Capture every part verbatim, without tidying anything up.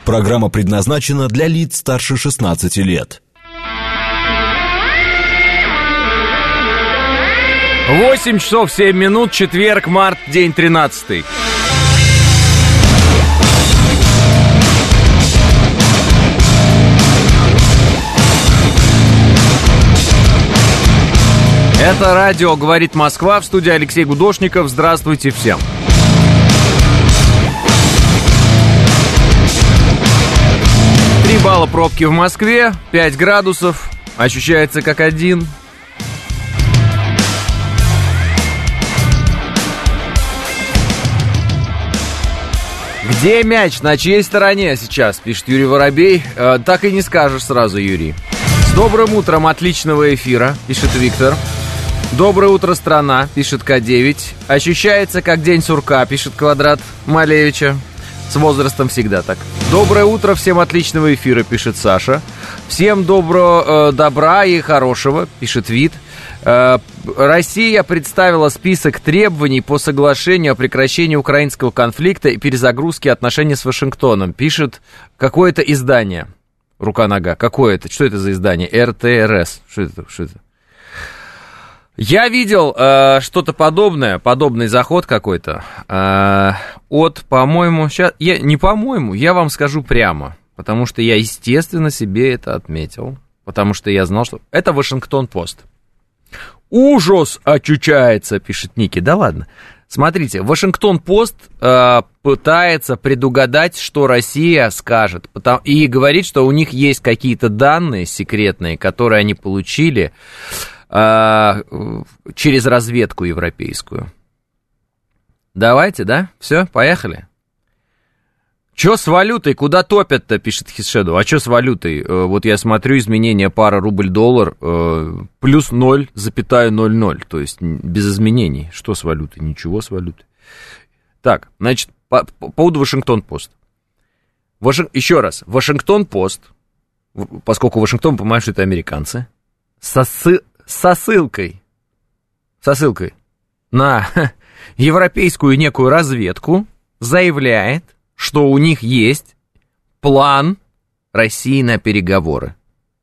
Программа предназначена для лиц старше шестнадцати лет. восемь часов семь минут, четверг, март, день тринадцатый. Это радио «Говорит Москва», в студии Алексей Гудошников. Здравствуйте всем. Три балла пробки в Москве, пять градусов, ощущается как один. Где мяч? На чьей стороне сейчас? Пишет Юрий Воробей. Э, так и не скажешь сразу, Юрий. С добрым утром, отличного эфира, пишет Виктор. Доброе утро, страна, пишет К девять. Ощущается как день сурка, пишет Квадрат Малевича. С возрастом всегда так. Доброе утро, всем отличного эфира, пишет Саша. Всем доброго, э, добра и хорошего, пишет Вит. Э, Россия представила список требований по соглашению о прекращении украинского конфликта и перезагрузке отношений с Вашингтоном, пишет какое-то издание. Рука-нога. Какое это? Что это за издание? эр тэ эр эс. Что это? Что это? Я видел э, что-то подобное, подобный заход какой-то э, от, по-моему, сейчас, я, не по-моему, я вам скажу прямо, потому что я, естественно, себе это отметил, потому что я знал, что это Вашингтон-Пост. Ужас очучается, пишет Ники. Да ладно. Смотрите, Вашингтон-Пост э, пытается предугадать, что Россия скажет, потому, и говорит, что у них есть какие-то данные секретные, которые они получили через разведку европейскую. Давайте, да? Все, поехали. Чё с валютой? Куда топят-то, пишет Хисшеду. А чё с валютой? Вот я смотрю, изменение пара рубль-доллар плюс ноль целых ноль ноль. То есть без изменений. Что с валютой? Ничего с валютой. Так, значит, по, по поводу Вашингтон-Пост. Ваши... Еще раз. Вашингтон-Пост, поскольку Вашингтон, понимаешь, что это американцы, сосы... Со ссылкой, со ссылкой на европейскую некую разведку заявляет, что у них есть план России на переговоры.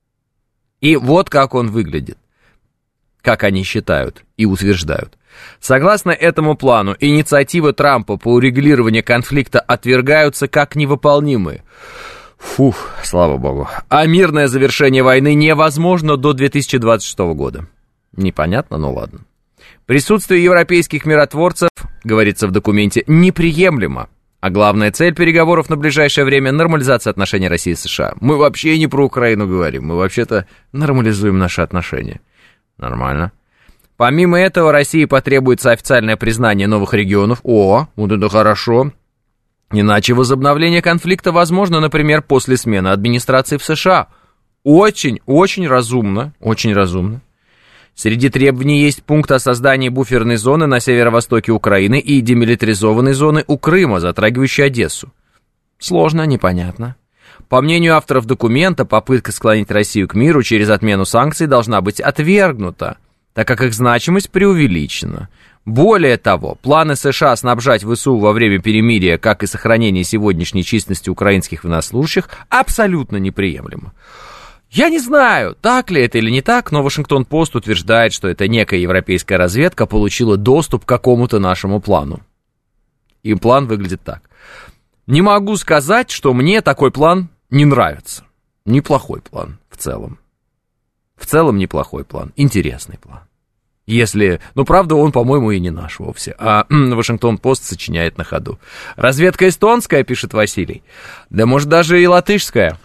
И вот как он выглядит, как они считают и утверждают. Согласно этому плану, инициативы Трампа по урегулированию конфликта отвергаются как невыполнимые. Фух, слава богу. А мирное завершение войны невозможно до две тысячи двадцать шестого года. Непонятно, но ладно. Присутствие европейских миротворцев, говорится в документе, неприемлемо. А главная цель переговоров на ближайшее время – нормализация отношений России и США. Мы вообще не про Украину говорим, мы вообще-то нормализуем наши отношения. Нормально. Помимо этого, России потребуется официальное признание новых регионов. О, вот это хорошо. Иначе возобновление конфликта возможно, например, после смены администрации в США. Очень, очень разумно, очень разумно. Среди требований есть пункт о создании буферной зоны на северо-востоке Украины и демилитаризованной зоны у Крыма, затрагивающей Одессу. Сложно, непонятно. По мнению авторов документа, попытка склонить Россию к миру через отмену санкций должна быть отвергнута, так как их значимость преувеличена. Более того, планы США снабжать ВСУ во время перемирия, как и сохранение сегодняшней численности украинских военнослужащих, абсолютно неприемлемо. Я не знаю, так ли это или не так, но Вашингтон-Пост утверждает, что эта некая европейская разведка получила доступ к какому-то нашему плану. И план выглядит так. Не могу сказать, что мне такой план не нравится. Неплохой план в целом. В целом неплохой план, интересный план. Если, ну, правда, он, по-моему, и не наш вовсе, а Вашингтон-Пост сочиняет на ходу. Разведка эстонская, пишет Василий. Да, может, даже и латышская.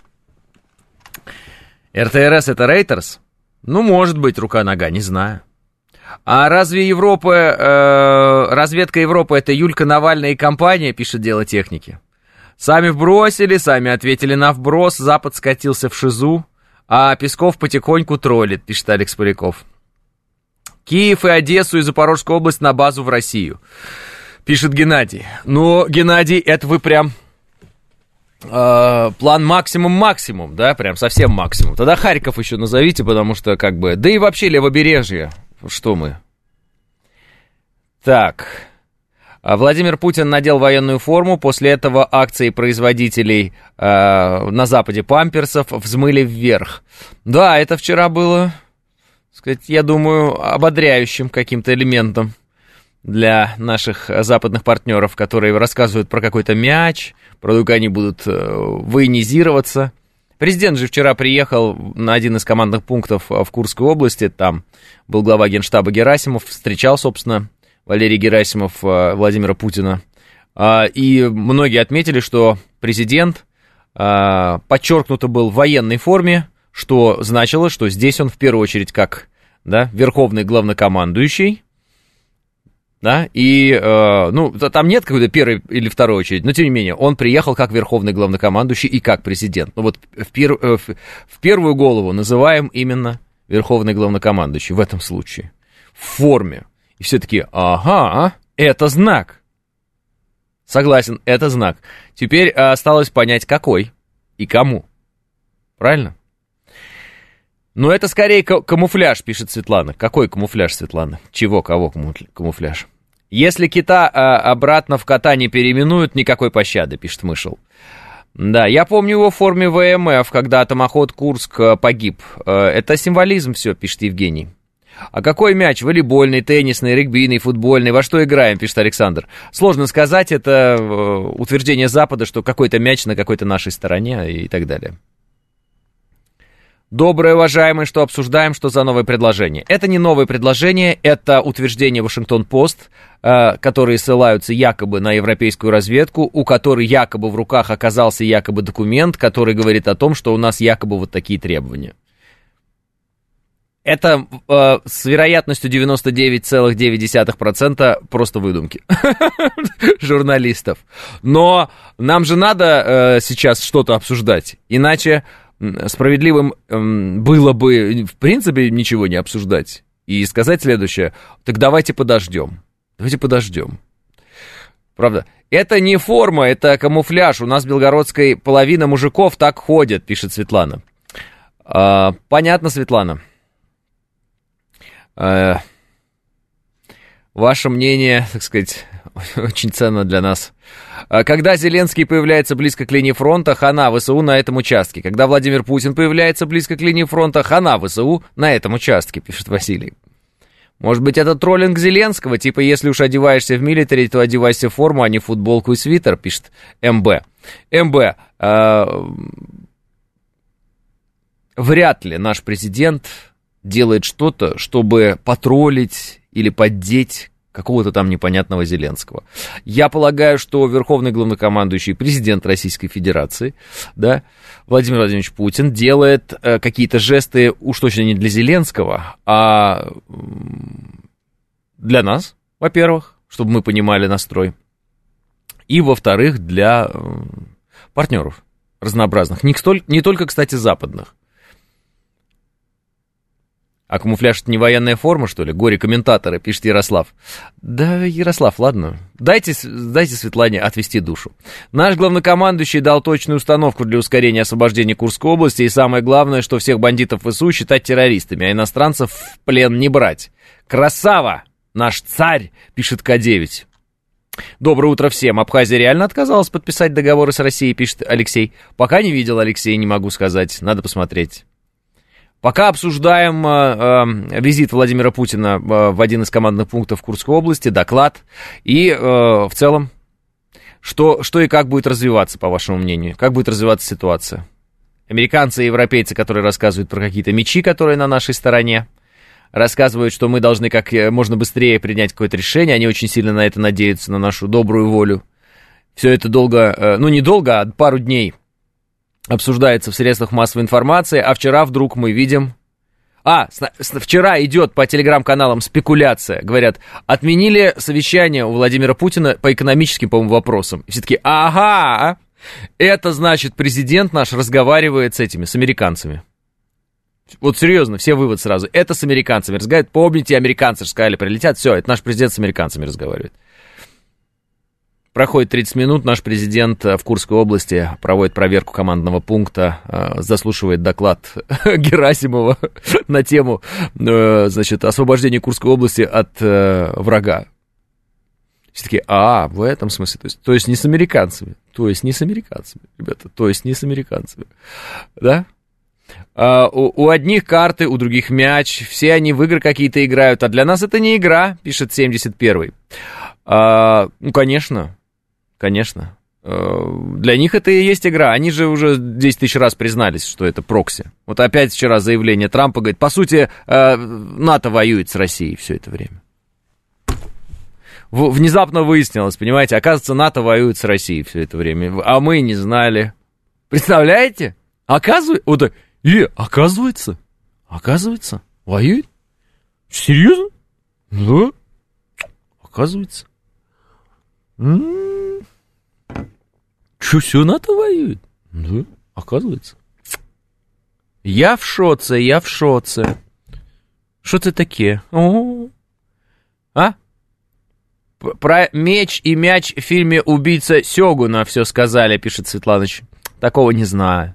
эр тэ эр эс это Рейтерс? Ну, может быть, рука-нога, не знаю. А разве Европа, э, разведка Европы это Юлька Навальная и компания, пишет Дело техники. Сами вбросили, сами ответили на вброс, Запад скатился в шизу, а Песков потихоньку троллит, пишет Алекс Поляков. Киев и Одессу и Запорожскую область на базу в Россию, пишет Геннадий. Ну, Геннадий, это вы прям э, план максимум-максимум, да, прям совсем максимум. Тогда Харьков еще назовите, потому что как бы, да и вообще левобережье, что мы. Так, Владимир Путин надел военную форму, после этого акции производителей э, на Западе памперсов взмыли вверх. Да, это вчера было, так сказать, я думаю, ободряющим каким-то элементом для наших западных партнеров, которые рассказывают про какой-то мяч, про то, как они будут э, военизироваться. Президент же вчера приехал на один из командных пунктов в Курской области, там был глава Генштаба Герасимов, встречал, собственно, Валерий Герасимов Владимира Путина. И многие отметили, что президент подчеркнуто был в военной форме, что значило, что здесь он в первую очередь как, да, верховный главнокомандующий, да, и, ну, там нет какой-то первой или второй очереди, но тем не менее, он приехал как верховный главнокомандующий и как президент. Ну вот в, пер, в первую голову называем именно верховный главнокомандующий в этом случае, в форме. И все таки, ага, это знак. Согласен, это знак. Теперь осталось понять, какой и кому. Правильно? Но это скорее камуфляж, пишет Светлана. Какой камуфляж, Светлана? Чего, кого камуфляж? Если кита а, обратно в кота не переименуют, никакой пощады, пишет Мышел. Да, я помню его в форме ВМФ, когда атомоход Курск погиб. Это символизм все, пишет Евгений. А какой мяч? Волейбольный, теннисный, регбийный, футбольный? Во что играем, пишет Александр. Сложно сказать, это утверждение Запада, что какой-то мяч на какой-то нашей стороне и так далее. Доброе, уважаемые, что обсуждаем, что за новое предложение? Это не новое предложение, это утверждение Вашингтон-Пост, которые ссылаются якобы на европейскую разведку, у которой якобы в руках оказался якобы документ, который говорит о том, что у нас якобы вот такие требования. Это э, с вероятностью девяносто девять целых девять десятых процента просто выдумки журналистов. Но нам же надо э, сейчас что-то обсуждать, иначе справедливым э, было бы, в принципе, ничего не обсуждать. И сказать следующее: так давайте подождем, давайте подождем. Правда, это не форма, это камуфляж. У нас в Белгородской половина мужиков так ходят, пишет Светлана. Э, понятно, Светлана. Ваше мнение, так сказать, очень ценно для нас. Когда Зеленский появляется близко к линии фронта, хана ВСУ на этом участке. Когда Владимир Путин появляется близко к линии фронта, хана ВСУ на этом участке, пишет Василий. Может быть, это троллинг Зеленского, типа, если уж одеваешься в милитари, то одевайся в форму, а не в футболку и свитер, пишет МБ. МБ, э, вряд ли наш президент делает что-то, чтобы потроллить или поддеть какого-то там непонятного Зеленского. Я полагаю, что верховный главнокомандующий, президент Российской Федерации, да, Владимир Владимирович Путин, делает э, какие-то жесты уж точно не для Зеленского, а для нас, во-первых, чтобы мы понимали настрой, и, во-вторых, для э, партнеров разнообразных, не, столь, не только, кстати, западных. А камуфляж — это не военная форма, что ли? Горе-комментаторы, пишет Ярослав. Да, Ярослав, ладно. Дайте, дайте Светлане отвести душу. Наш главнокомандующий дал точную установку для ускорения освобождения Курской области. И самое главное, что всех бандитов ВСУ считать террористами, а иностранцев в плен не брать. Красава! Наш царь, пишет К девять. Доброе утро всем. Абхазия реально отказалась подписать договоры с Россией, пишет Алексей. Пока не видел, Алексей, не могу сказать. Надо посмотреть. Пока обсуждаем э, э, визит Владимира Путина э, в один из командных пунктов Курской области, доклад, и э, в целом, что, что и как будет развиваться, по вашему мнению, как будет развиваться ситуация. Американцы и европейцы, которые рассказывают про какие-то мечи, которые на нашей стороне, рассказывают, что мы должны как можно быстрее принять какое-то решение, они очень сильно на это надеются, на нашу добрую волю. Все это долго, э, ну не долго, а пару дней обсуждается в средствах массовой информации, а вчера вдруг мы видим... А, с, с, вчера идет по телеграм-каналам спекуляция. Говорят, отменили совещание у Владимира Путина по экономическим, по-моему, вопросам. И все таки ага, это значит, президент наш разговаривает с этими, с американцами. Вот серьезно, все вывод сразу. Это с американцами разговаривает. Помните, американцы же сказали, прилетят. Все, это наш президент с американцами разговаривает. Проходит тридцать минут, наш президент в Курской области проводит проверку командного пункта, заслушивает доклад Герасимова на тему, значит, освобождения Курской области от врага. Все такие, а, в этом смысле, то есть, то есть не с американцами, то есть не с американцами, ребята, то есть не с американцами, да? А, у, у одних карты, у других мяч, все они в игры какие-то играют, а для нас это не игра, пишет семьдесят первый. А, ну, конечно, конечно, а, для них это и есть игра, они же уже десять тысяч раз признались, что это прокси. Вот опять вчера заявление Трампа, говорит, по сути, НАТО воюет с Россией все это время. Внезапно выяснилось, понимаете, оказывается, НАТО воюет с Россией все это время, а мы не знали. Представляете? Оказывается, вот, и, оказывается, оказывается, воюет? Серьезно? Да, оказывается. М-м-м. Что, все НАТО воюет? Да, оказывается. Я в шоце, я в шоце. Что это такие? О-о-о. А? Про меч и мяч в фильме «Убийца Сёгуна» все сказали, пишет Светланыч. Такого не знаю.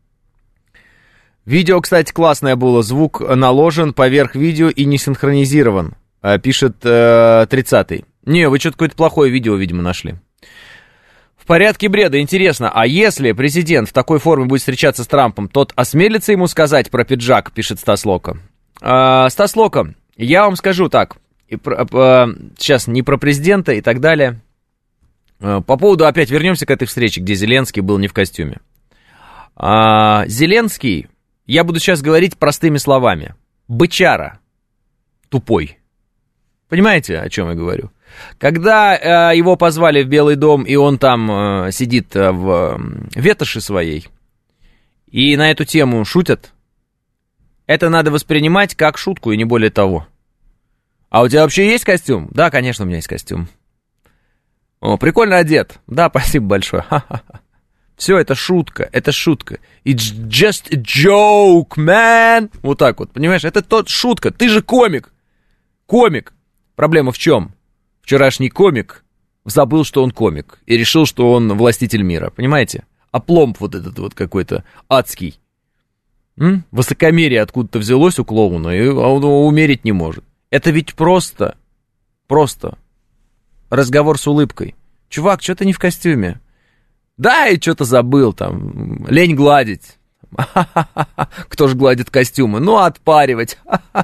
Видео, кстати, классное было. Звук наложен поверх видео и не синхронизирован, пишет э, тридцатый. Не, вы что-то какое-то плохое видео, видимо, нашли. В порядке бреда. Интересно, а если президент в такой форме будет встречаться с Трампом, тот осмелится ему сказать про пиджак, пишет Стас Лока. Э, Стас Лока, я вам скажу так. И про, по, сейчас не про президента и так далее. По поводу, опять вернемся к этой встрече, где Зеленский был не в костюме. А, Зеленский, я буду сейчас говорить простыми словами. Бычара. Тупой. Понимаете, о чем я говорю? Когда а, его позвали в Белый дом, и он там а, сидит а, в а, ветоши своей, и на эту тему шутят, это надо воспринимать как шутку, и не более того. А у тебя вообще есть костюм? Да, конечно, у меня есть костюм. О, прикольно одет. Да, спасибо большое. Ха-ха-ха. Все, это шутка, это шутка. It's just a joke, man. Вот так вот, понимаешь? Это тот шутка. Ты же комик. Комик. Проблема в чем? Вчерашний комик забыл, что он комик. И решил, что он властитель мира. Понимаете? Опломб вот этот вот какой-то адский. М? Высокомерие откуда-то взялось у клоуна, и он умерить не может. Это ведь просто, просто разговор с улыбкой. Чувак, что ты не в костюме? Да, и что-то забыл там, лень гладить. Кто ж гладит костюмы? Ну, отпаривать.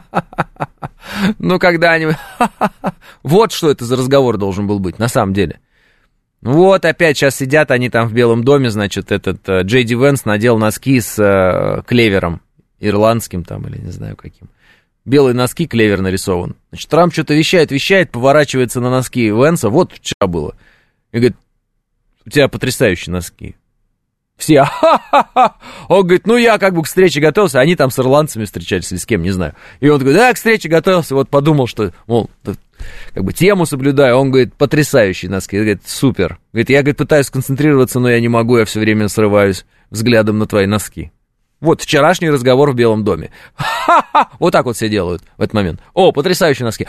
Ну, когда-нибудь. Вот что это за разговор должен был быть, на самом деле. Вот, опять сейчас сидят они там в Белом доме, значит, этот Джей Ди Венс надел носки с э, клевером, ирландским там, или не знаю каким. Белые носки, клевер нарисован. Значит, Трамп что-то вещает, вещает, поворачивается на носки Венса. Вот вчера было. И говорит, у тебя потрясающие носки. Все, ха-ха-ха. Он говорит, ну я как бы к встрече готовился. Они там с ирландцами встречались или с кем, не знаю. И он говорит, да, к встрече готовился. Вот подумал, что, мол, как бы тему соблюдаю. Он говорит, потрясающие носки. Он говорит, супер. Говорит, я, говорит, пытаюсь сконцентрироваться, но я не могу. Я все время срываюсь взглядом на твои носки. Вот вчерашний разговор в Белом доме. Ха-ха! Вот так вот все делают в этот момент. О, потрясающие носки.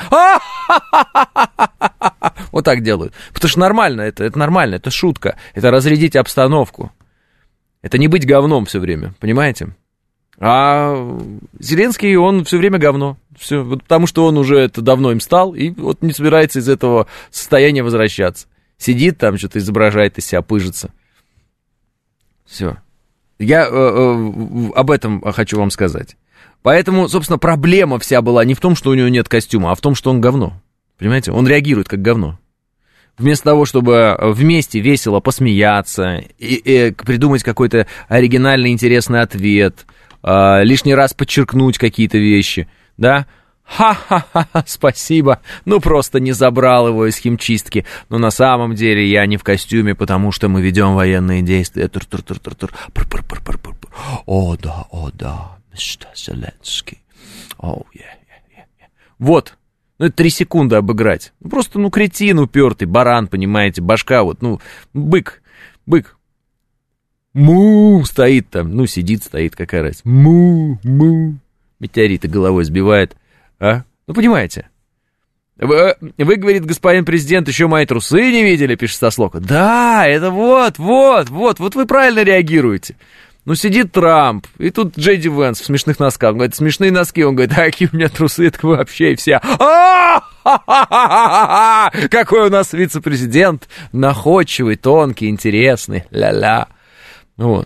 Вот так делают. Потому что нормально это, это нормально, это шутка. Это разрядить обстановку. Это не быть говном все время, понимаете? А Зеленский, он все время говно. Все, вот потому что он уже это давно им стал, и вот не собирается из этого состояния возвращаться. Сидит там, что-то изображает из себя, пыжится. Все. Я э, э, об этом хочу вам сказать. Поэтому, собственно, проблема вся была не в том, что у него нет костюма, а в том, что он говно. Понимаете? Он реагирует как говно. Вместо того, чтобы вместе весело посмеяться, и, и придумать какой-то оригинальный, интересный ответ, э, лишний раз подчеркнуть какие-то вещи, да? Ха-ха-ха, спасибо, ну просто не забрал его из химчистки. Но на самом деле я не в костюме, потому что мы ведем военные действия. Тур-тур-тур-тур-тур. Пр-пр-пр-пр-пр. О, да, о, да, мистер Зеленский. О, е, е, е. Вот, ну это три секунды обыграть. Ну просто, ну, кретин упертый, баран, понимаете, башка вот, ну, бык, бык. Му, стоит там, ну, сидит, стоит, какая разница. Му, му. Метеориты головой сбивает. А? Ну, понимаете. Вы, вы, говорит, господин президент, еще мои трусы не видели, пишет Сослока. Да, это вот, вот, вот, вот вы правильно реагируете. Ну, сидит Трамп, и тут Джей Ди Венс в смешных носках. Он говорит, смешные носки. Он говорит, а какие у меня трусы, это вообще и вся. А-а-а! Какой у нас вице-президент, находчивый, тонкий, интересный, ля-ля. Вот.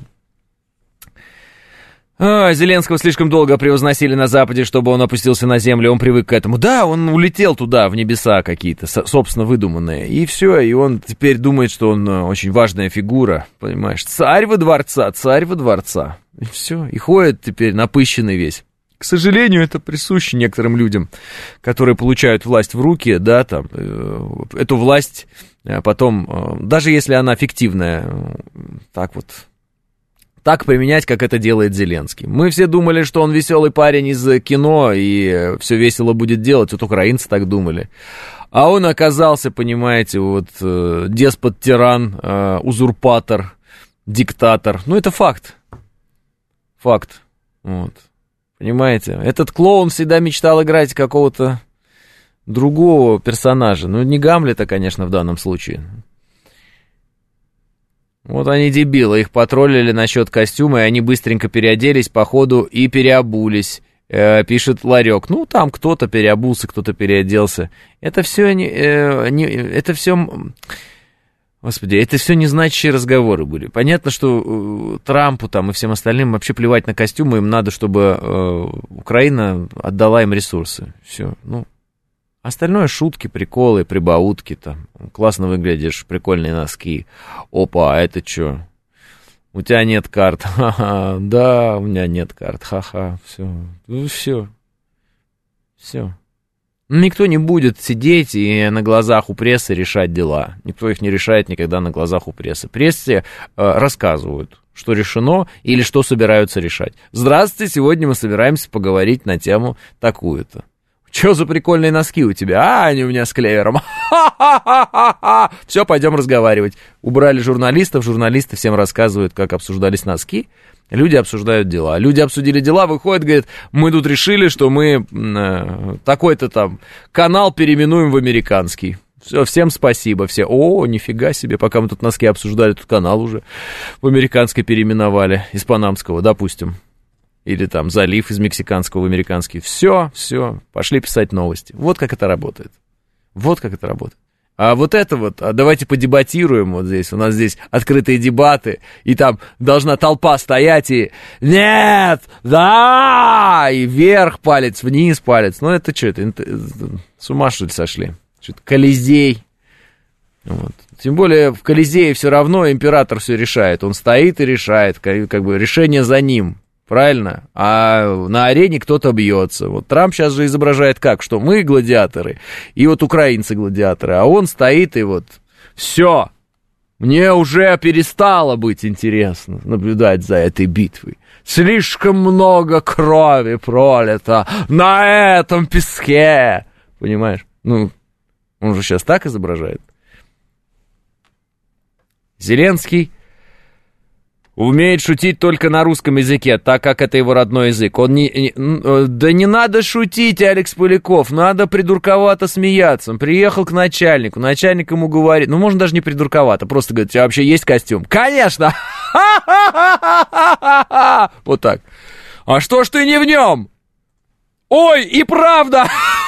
А, Зеленского слишком долго превозносили на Западе, чтобы он опустился на землю, он привык к этому. Да, он улетел туда, в небеса какие-то, собственно, выдуманные. И все, и он теперь думает, что он очень важная фигура, понимаешь. Царь во дворца, царь во дворца. И все, и ходит теперь напыщенный весь. К сожалению, это присуще некоторым людям, которые получают власть в руки, да, там, э, эту власть э, потом, э, даже если она фиктивная, э, так вот... так применять, как это делает Зеленский. Мы все думали, что он веселый парень из кино, и все весело будет делать, вот украинцы так думали. А он оказался, понимаете, вот деспот-тиран, узурпатор, диктатор. Ну, это факт. Факт. Вот. Понимаете? Этот клоун всегда мечтал играть какого-то другого персонажа. Ну, не Гамлета, конечно, в данном случае. Вот они дебилы, их потроллили насчет костюма, и они быстренько переоделись по ходу и переобулись, э, пишет Ларек. Ну, там кто-то переобулся, кто-то переоделся. Это все не, э, не... Это все... Господи, это все незначащие разговоры были. Понятно, что э, Трампу там и всем остальным вообще плевать на костюмы, им надо, чтобы э, Украина отдала им ресурсы. Все, ну... Остальное шутки, приколы, прибаутки, там, классно выглядишь, прикольные носки. Опа, а это что? У тебя нет карт. Ха-ха, да, у меня нет карт. Ха-ха, все, ну, все, все. Никто не будет сидеть и на глазах у прессы решать дела. Никто их не решает никогда на глазах у прессы. Прессе э, рассказывают, что решено или что собираются решать. Здравствуйте, сегодня мы собираемся поговорить на тему такую-то. Что за прикольные носки у тебя? А, они у меня с клевером. Ха-ха-ха-ха-ха. Все, пойдем разговаривать. Убрали журналистов, журналисты всем рассказывают, как обсуждались носки. Люди обсуждают дела. Люди обсудили дела, выходят, говорят, мы тут решили, что мы э, такой-то там канал переименуем в американский. Все, всем спасибо. Все, о, нифига себе, пока мы тут носки обсуждали, тут канал уже в американский переименовали, из панамского, допустим. Или там залив из мексиканского в американский. Все, все, пошли писать новости. Вот как это работает. Вот как это работает. А вот это вот, а давайте подебатируем вот здесь. У нас здесь открытые дебаты, и там должна толпа стоять и нет, да, и вверх палец, вниз палец. Ну это что, это, это с ума что ли сошли? Что-то Колизей. Вот. Тем более в Колизее все равно император все решает. Он стоит и решает, как, как бы решение за ним. Правильно? А на арене кто-то бьется. Вот Трамп сейчас же изображает как? Что мы гладиаторы, и вот украинцы гладиаторы, а он стоит и вот все. Мне уже перестало быть интересно наблюдать за этой битвой. Слишком много крови пролито на этом песке. Понимаешь? Ну, он же сейчас так изображает. Зеленский умеет шутить только на русском языке, так как это его родной язык. Он не, не, да не надо шутить, Алекс Поляков, надо придурковато смеяться. Он приехал к начальнику, начальник ему говорит, ну, можно даже не придурковато, просто говорит, у тебя вообще есть костюм? Конечно! Вот так. А что ж ты не в нем? Ой, и правда!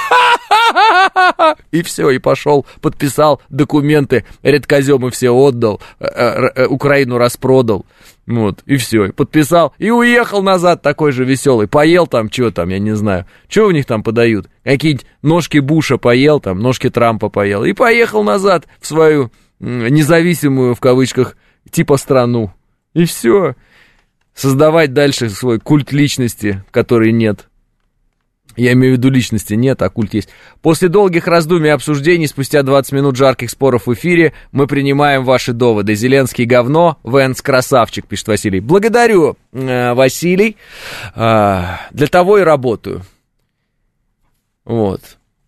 И все, и пошел, подписал документы, редкоземы все отдал, э, э, Украину распродал, вот, и все, подписал, и уехал назад такой же веселый, поел там, что там, я не знаю, что у них там подают, какие-нибудь ножки Буша поел там, ножки Трампа поел, и поехал назад в свою независимую, в кавычках, типа страну, и все, создавать дальше свой культ личности, который нет. Я имею в виду, личности нет, а культ есть. После долгих раздумий и обсуждений, спустя двадцать минут жарких споров в эфире, мы принимаем ваши доводы. Зеленский говно, Венс красавчик, пишет Василий. Благодарю, э, Василий. Э, для того и работаю. Вот.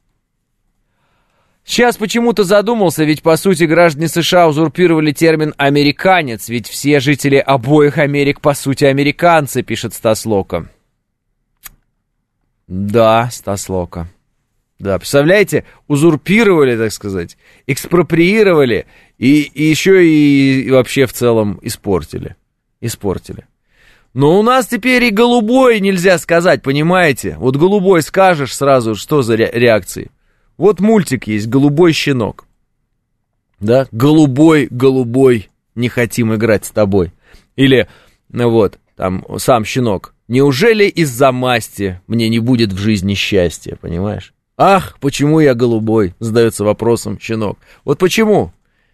Сейчас почему-то задумался, ведь, по сути, граждане США узурпировали термин «американец», ведь все жители обоих Америк, по сути, американцы, пишет Стас Лока. Да, Стас Лока. Да, представляете, узурпировали, так сказать, экспроприировали и, и еще и, и вообще в целом испортили. Испортили. Но у нас теперь и голубой нельзя сказать, понимаете? Вот голубой скажешь сразу, что за ре- реакции? Вот мультик есть «Голубой щенок». Да, голубой, голубой, не хотим играть с тобой. Или, ну вот, там сам щенок. Неужели из-за масти мне не будет в жизни счастья, понимаешь? Ах, почему я голубой, задается вопросом щенок. Вот почему?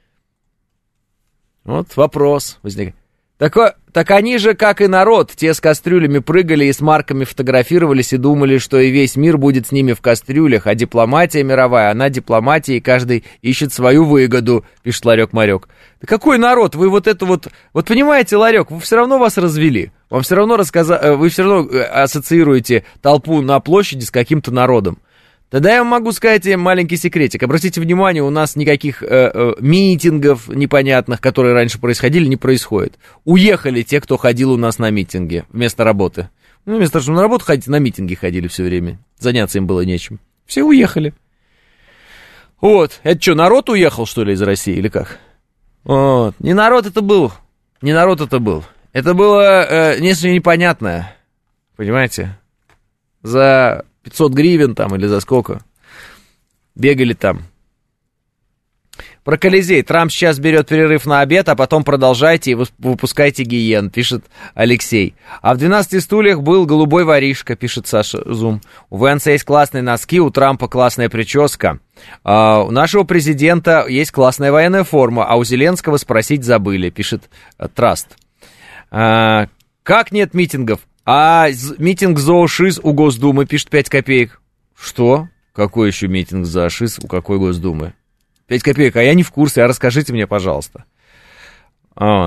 Вот вопрос возникает. Так, так они же, как и народ, те с кастрюлями прыгали и с марками фотографировались и думали, что и весь мир будет с ними в кастрюлях, а дипломатия мировая, она дипломатия, и каждый ищет свою выгоду, пишет Ларек-Марек. Да какой народ? Вы вот это вот... Вот понимаете, Ларек, вы все равно вас развели. Вам все равно рассказа... Вы все равно ассоциируете толпу на площади с каким-то народом. Тогда я могу сказать им маленький секретик. Обратите внимание, у нас никаких э, э, митингов непонятных, которые раньше происходили, не происходит. Уехали те, кто ходил у нас на митинги вместо работы. Ну, вместо того, чтобы на работу ходить, на митинги ходили все время. Заняться им было нечем. Все уехали. Вот. Это что, народ уехал, что ли, из России, или как? Вот. Не народ это был. Не народ это был. Это было э, нечто непонятное. Понимаете? За... пятьсот гривен там или за сколько. Бегали там. Про Колизей. Трамп сейчас берет перерыв на обед, а потом продолжайте и выпускайте гиен, пишет Алексей. А в двенадцати стульях был голубой воришка, пишет Саша Зум. У Венса есть классные носки, у Трампа классная прическа. А у нашего президента есть классная военная форма, а у Зеленского спросить забыли, пишет Траст. А, как нет митингов? А митинг ЗООШИЗ у Госдумы, пишет пять копеек. Что? Какой еще митинг ЗООШИЗ у какой Госдумы? пять копеек, а я не в курсе, а расскажите мне, пожалуйста. А.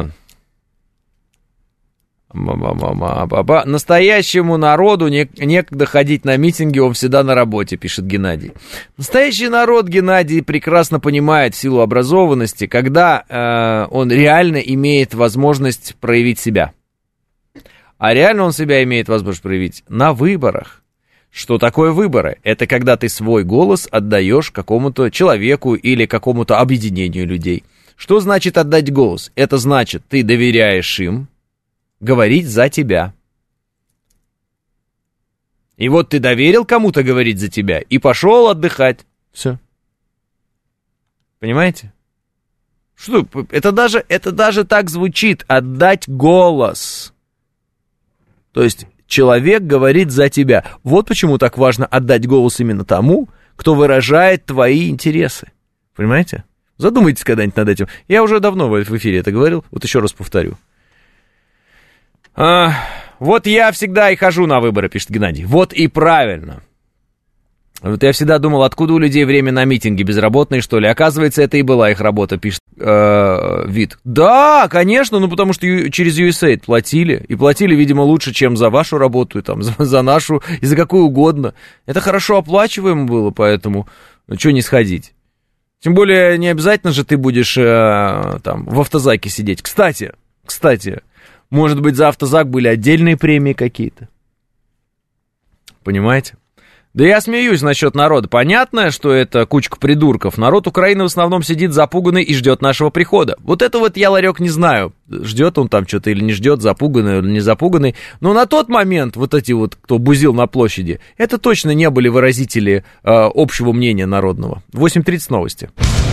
Настоящему народу не, некогда ходить на митинги, он всегда на работе, пишет Геннадий. Настоящий народ, Геннадий, прекрасно понимает в силу образованности, когда э, он реально имеет возможность проявить себя. А реально он себя имеет возможность проявить на выборах. Что такое выборы? Это когда ты свой голос отдаешь какому-то человеку или какому-то объединению людей. Что значит отдать голос? Это значит, ты доверяешь им говорить за тебя. И вот ты доверил кому-то говорить за тебя и пошел отдыхать. Все. Понимаете? Что? Это даже, это даже так звучит. Отдать голос. То есть человек говорит за тебя. Вот почему так важно отдать голос именно тому, кто выражает твои интересы. Понимаете? Задумайтесь когда-нибудь над этим. Я уже давно в эфире это говорил, вот еще раз повторю. А, вот я всегда и хожу на выборы, пишет Геннадий. Вот и правильно. Вот я всегда думал, откуда у людей время на митинги, безработные, что ли? Оказывается, это и была их работа, пишет э, Вит. Да, конечно, ну потому что ю, через ю эс эй платили. И платили, видимо, лучше, чем за вашу работу, и там, за, за нашу, и за какую угодно. Это хорошо оплачиваемо было, поэтому ну, что не сходить. Тем более, не обязательно же ты будешь э, там в автозаке сидеть. Кстати, кстати, может быть, за автозак были отдельные премии какие-то. Понимаете? Да я смеюсь насчет народа. Понятно, что это кучка придурков. Народ Украины в основном сидит запуганный и ждет нашего прихода. Вот это вот я, Ларек, не знаю, ждет он там что-то или не ждет, запуганный или не запуганный. Но на тот момент вот эти вот, кто бузил на площади, это точно не были выразители э, общего мнения народного. восемь тридцать новости.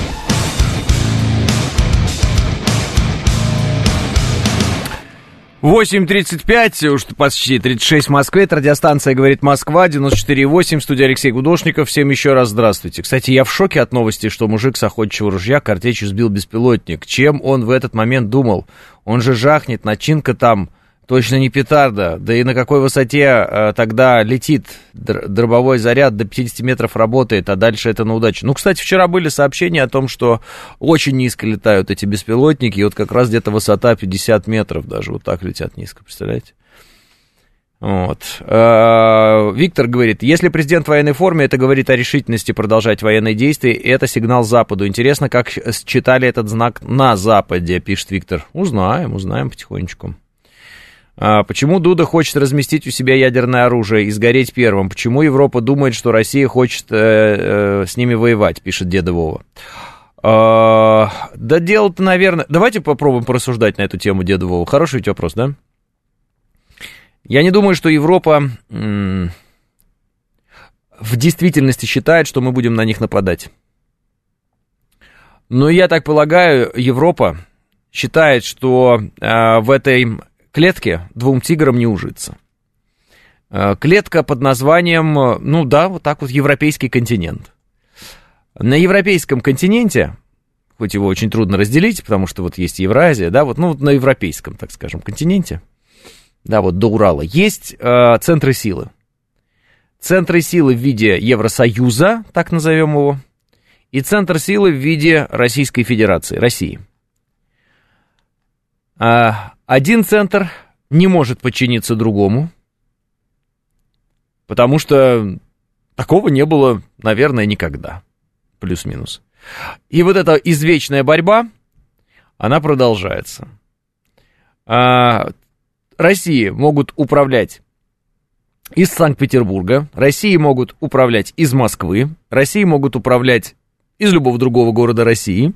восемь тридцать пять, уж почти тридцать шесть в Москве, это радиостанция «Говорит Москва», девяносто четыре восемь, студия Алексей Гудошников, всем еще раз здравствуйте. Кстати, я в шоке от новости, что мужик с охотничьего ружья картечью сбил беспилотник. Чем он в этот момент думал? Он же жахнет, начинка там точно не петарда, да и на какой высоте а, тогда летит дробовой заряд, до пятьдесят метров работает, а дальше это на удачу. Ну, кстати, вчера были сообщения о том, что очень низко летают эти беспилотники, и вот как раз где-то высота пятьдесят метров даже, вот так летят низко, представляете? Вот. А, Виктор говорит, если президент в военной форме, это говорит о решительности продолжать военные действия, и это сигнал Западу. Интересно, как считали этот знак на Западе, пишет Виктор. Узнаем, узнаем потихонечку. А почему Дуда хочет разместить у себя ядерное оружие и сгореть первым? Почему Европа думает, что Россия хочет э, э, с ними воевать, пишет Деда Вова. А, да дело-то, наверное... Давайте попробуем порассуждать на эту тему, Деда Вова. Хороший ведь вопрос, да? Я не думаю, что Европа... М- в действительности считает, что мы будем на них нападать. Но я так полагаю, Европа считает, что э, в этой клетке двум тиграм не ужиться. Э, клетка под названием, ну да, вот так вот, европейский континент. На европейском континенте, хоть его очень трудно разделить, потому что вот есть Евразия, да, вот, ну, вот на европейском, так скажем, континенте, да, вот до Урала, есть э, центры силы. Центры силы в виде Евросоюза, так назовем его, и центр силы в виде Российской Федерации, России. А один центр не может подчиниться другому, потому что такого не было, наверное, никогда, плюс-минус. И вот эта извечная борьба, она продолжается. А России могут управлять из Санкт-Петербурга, России могут управлять из Москвы, России могут управлять из любого другого города России,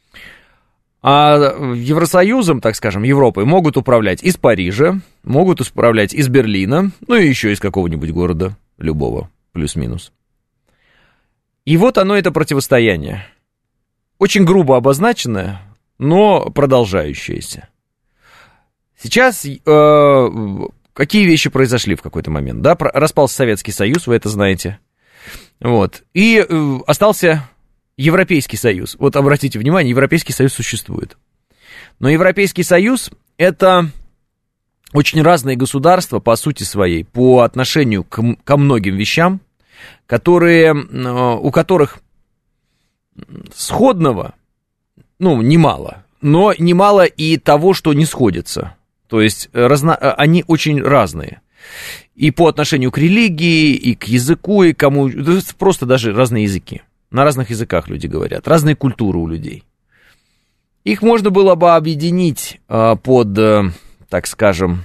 а Евросоюзом, так скажем, Европой могут управлять из Парижа, могут управлять из Берлина, ну и еще из какого-нибудь города, любого, плюс-минус. И вот оно, это противостояние. Очень грубо обозначенное, но продолжающееся. Сейчас... Э- Какие вещи произошли в какой-то момент, да, распался Советский Союз, вы это знаете, вот, и э, остался Европейский Союз, вот обратите внимание, Европейский Союз существует, но Европейский Союз это очень разные государства по сути своей, по отношению к, ко многим вещам, которые, э, у которых сходного, ну, немало, но немало и того, что не сходится. То есть разно, они очень разные. И по отношению к религии, и к языку, и кому... Просто даже разные языки. На разных языках люди говорят. Разные культуры у людей. Их можно было бы объединить под, так скажем,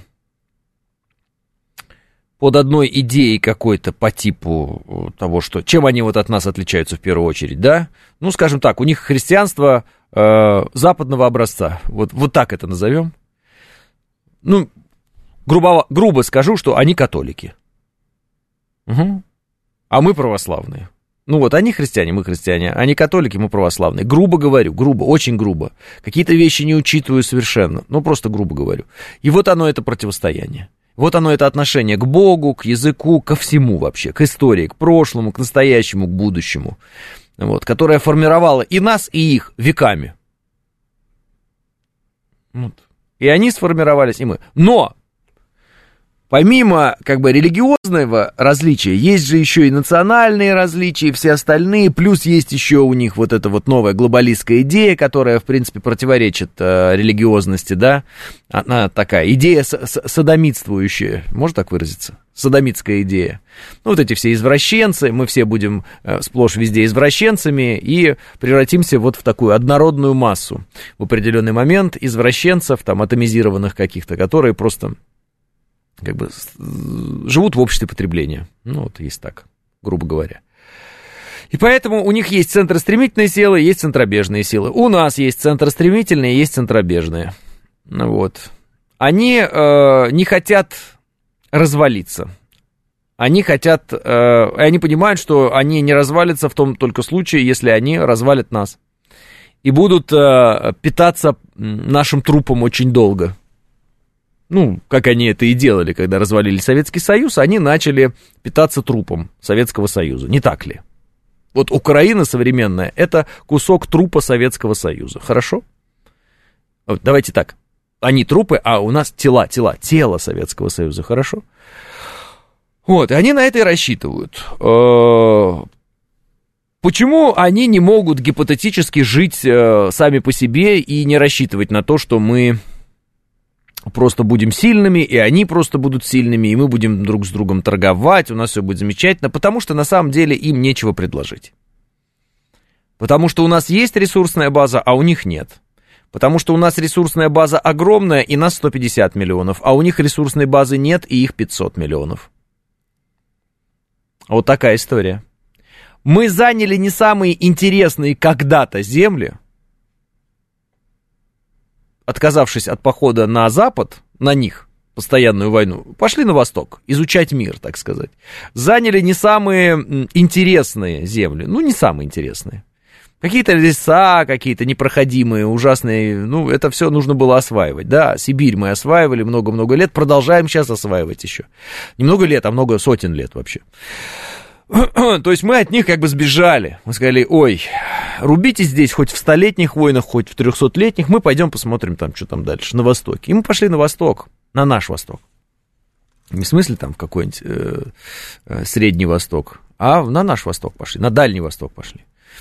под одной идеей какой-то по типу того, что... Чем они вот от нас отличаются в первую очередь, да? Ну, скажем так, у них христианство э, западного образца. Вот, вот так это назовем. Ну, грубо, грубо скажу, что они католики. Угу. А мы православные. Ну вот, они христиане, мы христиане. Они католики, мы православные. Грубо говорю, грубо, очень грубо. Какие-то вещи не учитываю совершенно. Ну, просто грубо говорю. И вот оно, это противостояние. Вот оно, это отношение к Богу, к языку, ко всему вообще. К истории, к прошлому, к настоящему, к будущему. Вот, которое формировало и нас, и их веками. Вот. И они сформировались, и мы. Но, помимо, как бы, религиозного различия, есть же еще и национальные различия, и все остальные, плюс есть еще у них вот эта вот новая глобалистская идея, которая, в принципе, противоречит э, религиозности, да, она такая, идея с- с- содомитствующая, можно так выразиться? Содомитская идея. Ну, вот эти все извращенцы, мы все будем э, сплошь везде извращенцами и превратимся вот в такую однородную массу в определенный момент извращенцев, там, атомизированных каких-то, которые просто, как бы, живут в обществе потребления. Ну, вот есть так, грубо говоря. И поэтому у них есть центростремительные силы, есть центробежные силы. У нас есть центростремительные, есть центробежные. Вот. Они э, не хотят развалиться. Они хотят, э, они понимают, что они не развалятся в том только случае, если они развалят нас. И будут э, питаться нашим трупом очень долго. Ну, как они это и делали, когда развалили Советский Союз, они начали питаться трупом Советского Союза. Не так ли? Вот Украина современная – это кусок трупа Советского Союза. Хорошо? Вот, давайте так. Они трупы, а у нас тела, тела, тело Советского Союза. Хорошо? Вот, и они на это и рассчитывают. Почему они не могут гипотетически жить сами по себе и не рассчитывать на то, что мы просто будем сильными, и они просто будут сильными, и мы будем друг с другом торговать, у нас все будет замечательно, потому что на самом деле им нечего предложить. Потому что у нас есть ресурсная база, а у них нет. Потому что у нас ресурсная база огромная, и нас сто пятьдесят миллионов, а у них ресурсной базы нет, и их пятьсот миллионов. Вот такая история. Мы заняли не самые интересные когда-то земли, отказавшись от похода на Запад, на них, постоянную войну, пошли на восток, изучать мир, так сказать. Заняли не самые интересные земли, ну, не самые интересные. Какие-то леса, какие-то непроходимые, ужасные, ну, это все нужно было осваивать, да, Сибирь мы осваивали много-много лет, продолжаем сейчас осваивать еще. Не много лет, а много сотен лет вообще. То есть мы от них как бы сбежали, мы сказали, ой, рубите здесь хоть в столетних войнах, хоть в трехсотлетних, мы пойдем посмотрим там, что там дальше, на востоке. И мы пошли на восток, на наш восток. Не в смысле там в какой-нибудь э, э, Средний Восток, а на наш восток пошли, на Дальний Восток пошли.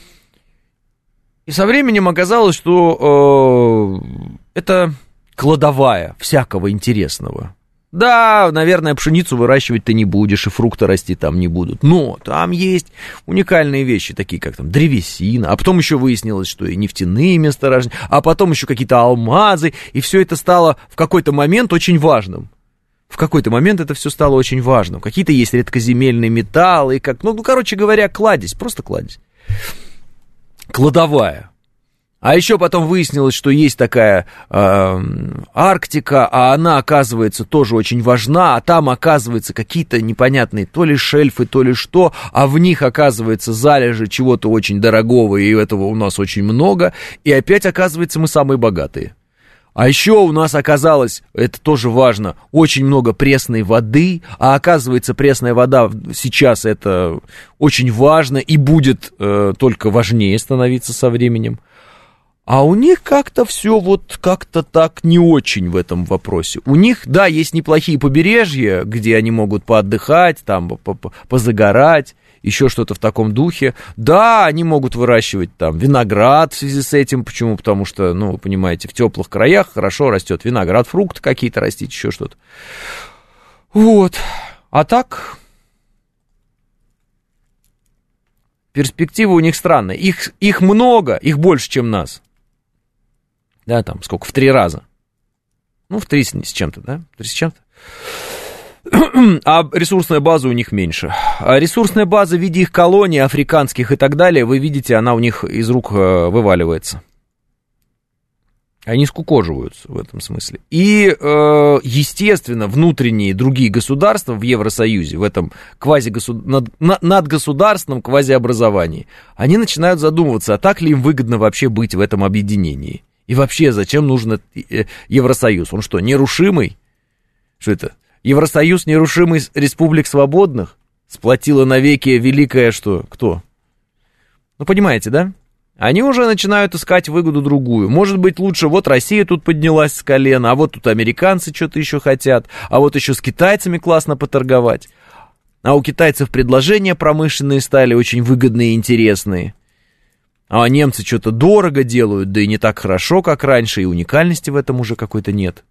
И со временем оказалось, что э, это кладовая всякого интересного. Да, наверное, пшеницу выращивать ты не будешь, и фрукты расти там не будут. Но там есть уникальные вещи, такие как там древесина, а потом еще выяснилось, что и нефтяные месторождения, а потом еще какие-то алмазы, и все это стало в какой-то момент очень важным. В какой-то момент это все стало очень важным. Какие-то есть редкоземельные металлы, как, ну, ну, короче говоря, кладезь, просто кладезь. Кладовая. А еще потом выяснилось, что есть такая э, Арктика, а она, оказывается, тоже очень важна, а там, оказывается, какие-то непонятные то ли шельфы, то ли что, а в них, оказывается, залежи чего-то очень дорогого, и этого у нас очень много, и опять, оказывается, мы самые богатые. А еще у нас оказалось, это тоже важно, очень много пресной воды, а оказывается, пресная вода сейчас это очень важно и будет э, только важнее становиться со временем. А у них как-то все вот как-то так не очень в этом вопросе. У них, да, есть неплохие побережья, где они могут поотдыхать, там, позагорать, еще что-то в таком духе. Да, они могут выращивать там виноград в связи с этим. Почему? Потому что, ну, вы понимаете, в теплых краях хорошо растет виноград, фрукты какие-то растить, еще что-то. Вот. А так, перспективы у них странные. Их, их много, их больше, чем нас. Да, там, сколько? В три раза. Ну, в три с чем-то, да? В три с чем-то. А ресурсная база у них меньше. А ресурсная база в виде их колоний, африканских и так далее, вы видите, она у них из рук вываливается. Они скукоживаются в этом смысле. И, естественно, внутренние другие государства в Евросоюзе, в этом квазигосуд... надгосударственном квазиобразовании, они начинают задумываться, а так ли им выгодно вообще быть в этом объединении? И вообще, зачем нужен Евросоюз? Он что, нерушимый? Что это? Евросоюз нерушимый республик свободных? Сплотила навеки великая что? Кто? Ну, понимаете, да? Они уже начинают искать выгоду другую. Может быть, лучше вот Россия тут поднялась с колена, а вот тут американцы что-то еще хотят, а вот еще с китайцами классно поторговать. А у китайцев предложения промышленные стали очень выгодные и интересные. А немцы что-то дорого делают, да и не так хорошо, как раньше, и уникальности в этом уже какой-то нет.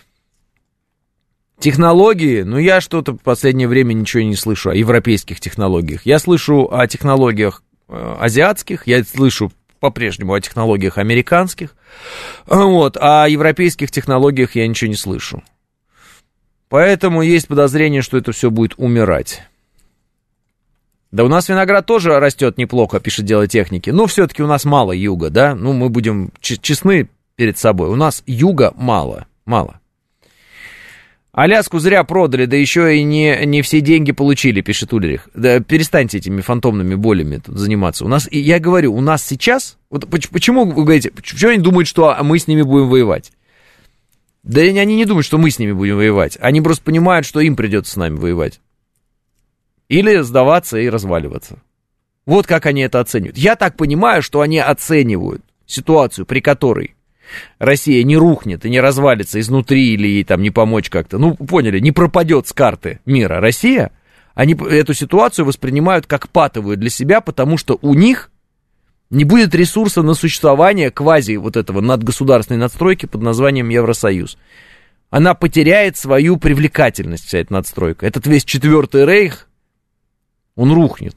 Технологии, ну я что-то в последнее время ничего не слышу о европейских технологиях. Я слышу о технологиях э, азиатских, я слышу по-прежнему о технологиях американских, вот, а о европейских технологиях я ничего не слышу. Поэтому есть подозрение, что это все будет умирать. Да у нас виноград тоже растет неплохо, пишет Дело техники, но все-таки у нас мало юга, да, ну мы будем честны перед собой, у нас юга мало, мало. Аляску зря продали, да еще и не, не все деньги получили, пишет Ульрих. Да перестаньте этими фантомными болями тут заниматься. У нас, я говорю, у нас сейчас, вот почему вы говорите, почему они думают, что мы с ними будем воевать? Да они не думают, что мы с ними будем воевать, они просто понимают, что им придется с нами воевать. Или сдаваться и разваливаться. Вот как они это оценивают. Я так понимаю, что они оценивают ситуацию, при которой Россия не рухнет и не развалится изнутри или ей там не помочь как-то. Ну, поняли, не пропадет с карты мира Россия. Они эту ситуацию воспринимают как патовую для себя, потому что у них не будет ресурса на существование квази вот этого надгосударственной надстройки под названием Евросоюз. Она потеряет свою привлекательность, вся эта надстройка. Этот весь Четвертый Рейх, он рухнет.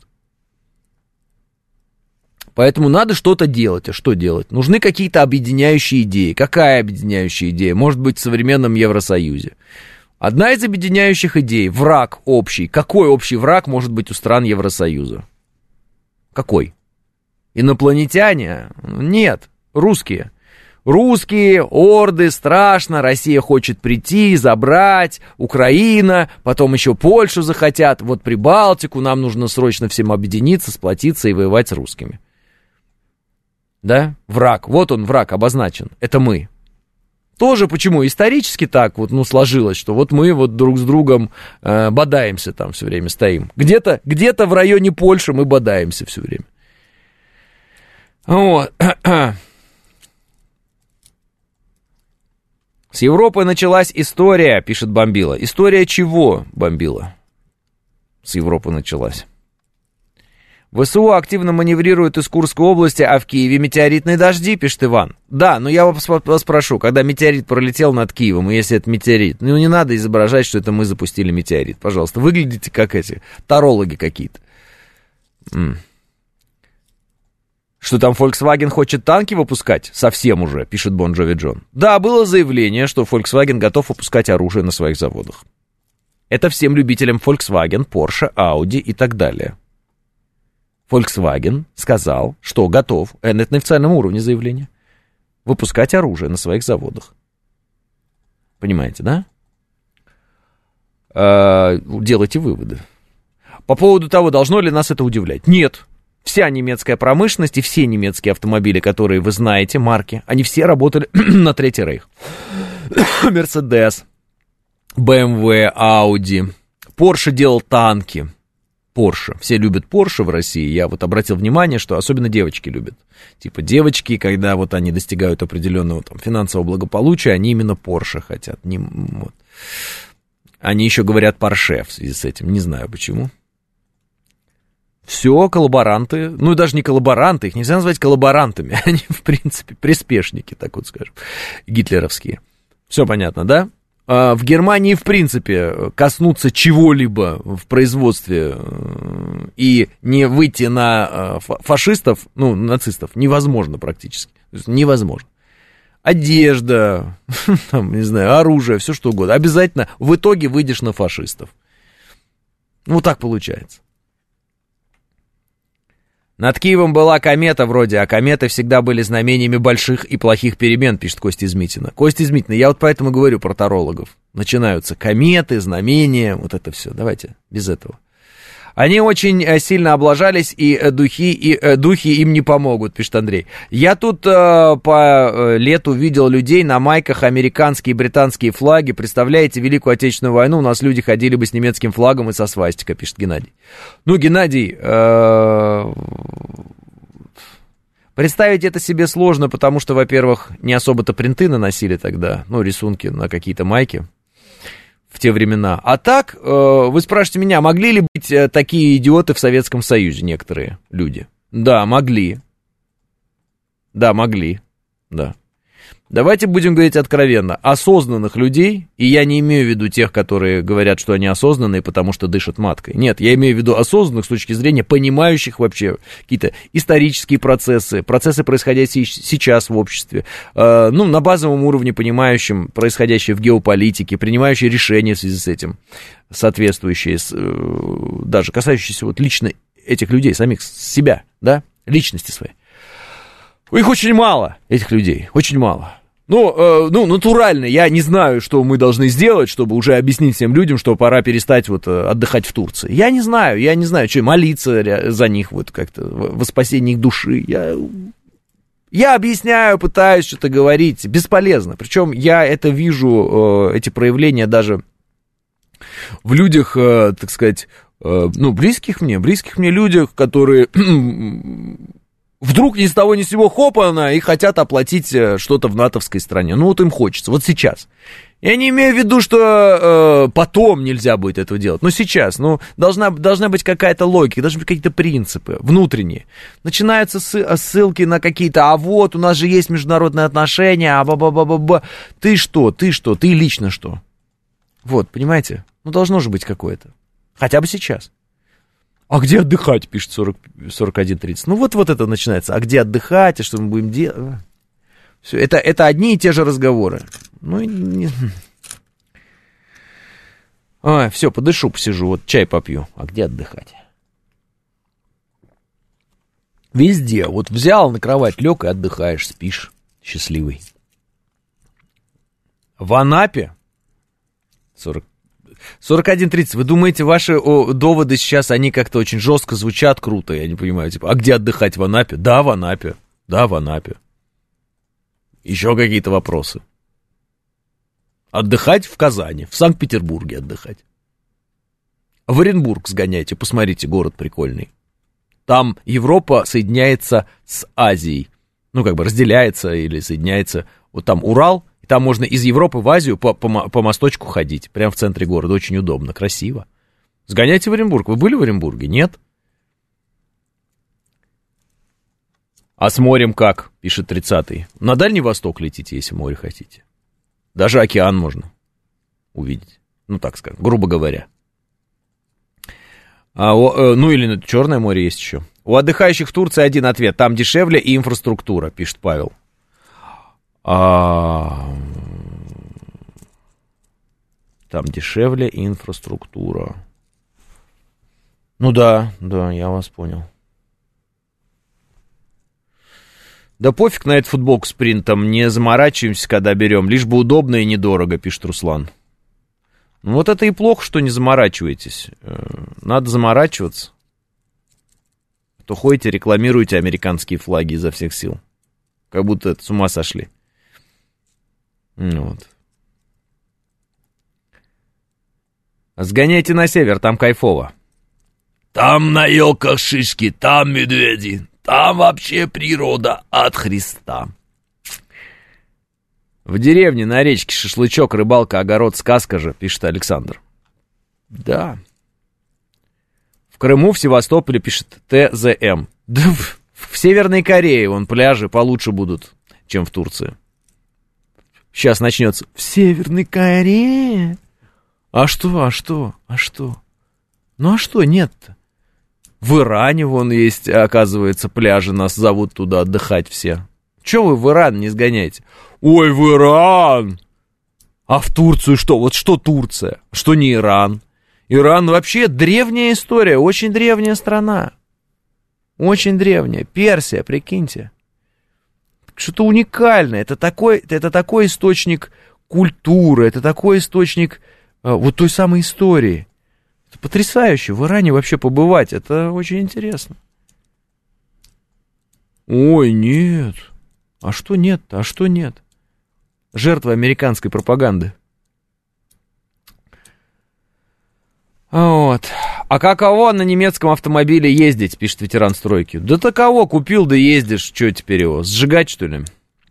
Поэтому надо что-то делать. А что делать? Нужны какие-то объединяющие идеи. Какая объединяющая идея? Может быть, в современном Евросоюзе. Одна из объединяющих идей – враг общий. Какой общий враг может быть у стран Евросоюза? Какой? Инопланетяне? Нет, русские. Русские, орды, страшно, Россия хочет прийти, забрать, Украина, потом еще Польшу захотят, вот Прибалтику, нам нужно срочно всем объединиться, сплотиться и воевать с русскими. Да? Враг, вот он, враг обозначен, это мы. Тоже почему? Исторически так вот, ну, сложилось, что вот мы вот друг с другом э, бодаемся там все время, стоим. Где-то, где-то в районе Польши мы бодаемся все время. Вот. С Европы началась история, пишет Бомбила. История чего, Бомбила? С Европы началась. ВСУ активно маневрируют из Курской области, а в Киеве метеоритные дожди, пишет Иван. Да, но я вас, вас спрошу, когда метеорит пролетел над Киевом, и если это метеорит, ну не надо изображать, что это мы запустили метеорит, пожалуйста. Выглядите как эти тарологи какие-то. М. Что там Volkswagen хочет танки выпускать? Совсем уже, пишет Бон Джови Джон. Да, было заявление, что Volkswagen готов выпускать оружие на своих заводах. Это всем любителям Volkswagen, Porsche, Audi и так далее. Volkswagen сказал, что готов, это на официальном уровне заявления, выпускать оружие на своих заводах. Понимаете, да? Э, делайте выводы. По поводу того, должно ли нас это удивлять. Нет. Вся немецкая промышленность и все немецкие автомобили, которые вы знаете, марки, они все работали на Третий Рейх. Mercedes, бэ эм вэ, Audi, Porsche делал танки. Porsche. Все любят Porsche в России. Я вот обратил внимание, что особенно девочки любят. Типа девочки, когда вот они достигают определенного там финансового благополучия, они именно Porsche хотят. Не, вот. Они еще говорят Porsche в связи с этим. Не знаю почему. Все коллаборанты. Ну, даже не коллаборанты. Их нельзя назвать коллаборантами. Они, в принципе, приспешники, так вот скажем. Гитлеровские. Все понятно, да? В Германии, в принципе, коснуться чего-либо в производстве и не выйти на фашистов, ну, нацистов, невозможно практически. Невозможно. Одежда, там, не знаю, оружие, все что угодно. Обязательно в итоге выйдешь на фашистов. Вот так получается. Над Киевом была комета вроде, а кометы всегда были знамениями больших и плохих перемен, пишет Костя Измитина. Костя Измитина, я вот поэтому говорю про тарологов. Начинаются кометы, знамения, вот это все. Давайте без этого. Они очень сильно облажались, и духи, и духи им не помогут, пишет Андрей. Я тут э, по лету видел людей на майках американские и британские флаги. Представляете, Великую Отечественную войну у нас люди ходили бы с немецким флагом и со свастикой, пишет Геннадий. Ну, Геннадий, э, представить это себе сложно, потому что, во-первых, не особо-то принты наносили тогда, ну, рисунки на какие-то майки. В те времена. А так, э, вы спрашиваете меня, могли ли быть э, такие идиоты в Советском Союзе, некоторые люди? Да, могли. Да, могли. Да. Давайте будем говорить откровенно. Осознанных людей, и я не имею в виду тех, которые говорят, что они осознанные, потому что дышат маткой. Нет, я имею в виду осознанных с точки зрения понимающих вообще какие-то исторические процессы, процессы, происходящие сейчас в обществе, э, ну, на базовом уровне понимающим происходящее в геополитике, принимающие решения в связи с этим, соответствующие, э, даже касающиеся вот лично этих людей, самих себя, да, личности своей. Их очень мало, этих людей, очень мало. Ну, э, ну, натурально, я не знаю, что мы должны сделать, чтобы уже объяснить всем людям, что пора перестать вот отдыхать в Турции. Я не знаю, я не знаю, что молиться за них вот как-то во спасение их души. Я, я объясняю, пытаюсь что-то говорить, бесполезно. Причем я это вижу, э, эти проявления даже в людях, э, так сказать, э, ну, близких мне, близких мне людях, которые... Вдруг ни с того ни с сего хопана и хотят оплатить что-то в натовской стране. Ну вот им хочется, вот сейчас. Я не имею в виду, что э, потом нельзя будет этого делать, но сейчас. Ну, должна, должна быть какая-то логика, должны быть какие-то принципы внутренние. Начинаются ссылки на какие-то, а вот у нас же есть международные отношения, а ба-ба-ба-ба-ба. Ты что, ты что, ты лично что? Вот, понимаете? Ну, должно же быть какое-то. Хотя бы сейчас. А где отдыхать, пишет сорок, сорок один тридцать. Ну, вот, вот это начинается. А где отдыхать, а что мы будем делать? Все, это, это одни и те же разговоры. Ну, не... Ой, все, подышу, посижу, вот чай попью. А где отдыхать? Везде. Вот взял на кровать, лег и отдыхаешь, спишь, счастливый. В Анапе? сорок сорок один тридцать. Вы думаете, ваши о, доводы сейчас, они как-то очень жестко звучат, круто, я не понимаю. Типа, а где отдыхать в Анапе? Да, в Анапе. Да, в Анапе. Еще какие-то вопросы? Отдыхать в Казани, в Санкт-Петербурге отдыхать. В Оренбург сгоняйте, посмотрите, город прикольный. Там Европа соединяется с Азией. Ну, как бы разделяется или соединяется. Вот там Урал, и там можно из Европы в Азию по, по, по мосточку ходить. Прямо в центре города. Очень удобно, красиво. Сгоняйте в Оренбург. Вы были в Оренбурге? Нет? А с морем как? Пишет тридцатый. На Дальний Восток летите, если море хотите. Даже океан можно увидеть. Ну, так скажем, грубо говоря. А, о, ну, или Черное море есть еще. У отдыхающих в Турции один ответ. Там дешевле и инфраструктура, пишет Павел. А... Там дешевле и инфраструктура. Ну да, да, я вас понял. Да пофиг на эту футболку с принтом, не заморачиваемся, когда берем, лишь бы удобно и недорого, пишет Руслан. Ну вот это и плохо, что не заморачиваетесь. Надо заморачиваться. То ходите, рекламируете американские флаги изо всех сил. Как будто с ума сошли. Вот. Сгоняйте на север, там кайфово. Там на елках шишки, там медведи. Там вообще природа от Христа. В деревне на речке шашлычок, рыбалка, огород, сказка же, пишет Александр. Да. В Крыму, в Севастополе, пишет ТЗМ. Да в, в Северной Корее вон пляжи получше будут, чем в Турции. Сейчас начнется. В Северной Корее? А что, а что, а что? Ну а что нет-то? В Иране вон есть, оказывается, пляжи, нас зовут туда отдыхать все. Чего вы в Иран не сгоняете? Ой, в Иран! А в Турцию что? Вот что Турция? Что не Иран? Иран вообще древняя история, очень древняя страна. Очень древняя. Персия, прикиньте. Что-то уникальное. Это такой, это такой источник культуры, это такой источник а, вот той самой истории. Это потрясающе. В Иране вообще побывать, это очень интересно. Ой, нет. А что нет-то? А что нет? Жертва американской пропаганды. Вот. А каково на немецком автомобиле ездить, пишет ветеран стройки. Да таково, купил, да ездишь. Что теперь его, сжигать, что ли?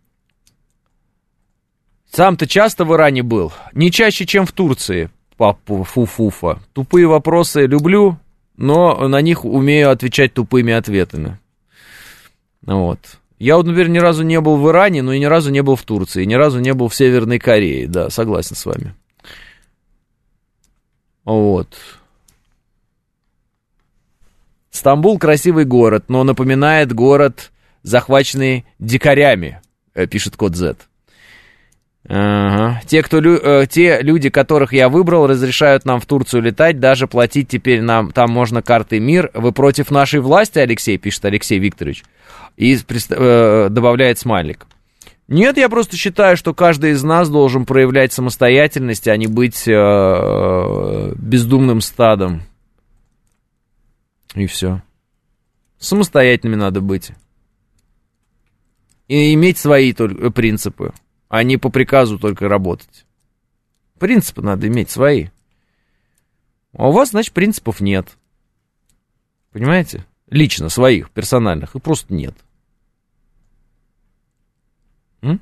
Сам-то часто в Иране был? Не чаще, чем в Турции. Папа фу-фуфа. Тупые вопросы люблю, но на них умею отвечать тупыми ответами. Вот. Я вот, например, ни разу не был в Иране, но и ни разу не был в Турции, ни разу не был в Северной Корее. Да, согласен с вами. Вот. Стамбул красивый город, но напоминает город, захваченный дикарями, пишет код Z. Ага. Те, кто, э, те люди, которых я выбрал, разрешают нам в Турцию летать, даже платить теперь нам там можно картой МИР. Вы против нашей власти, Алексей, пишет Алексей Викторович. И э, добавляет смайлик. Нет, я просто считаю, что каждый из нас должен проявлять самостоятельность, а не быть э, бездумным стадом. И все. Самостоятельными надо быть. И иметь свои только принципы, а не по приказу только работать. Принципы надо иметь свои. А у вас, значит, принципов нет. Понимаете? Лично своих, персональных, и просто нет. М?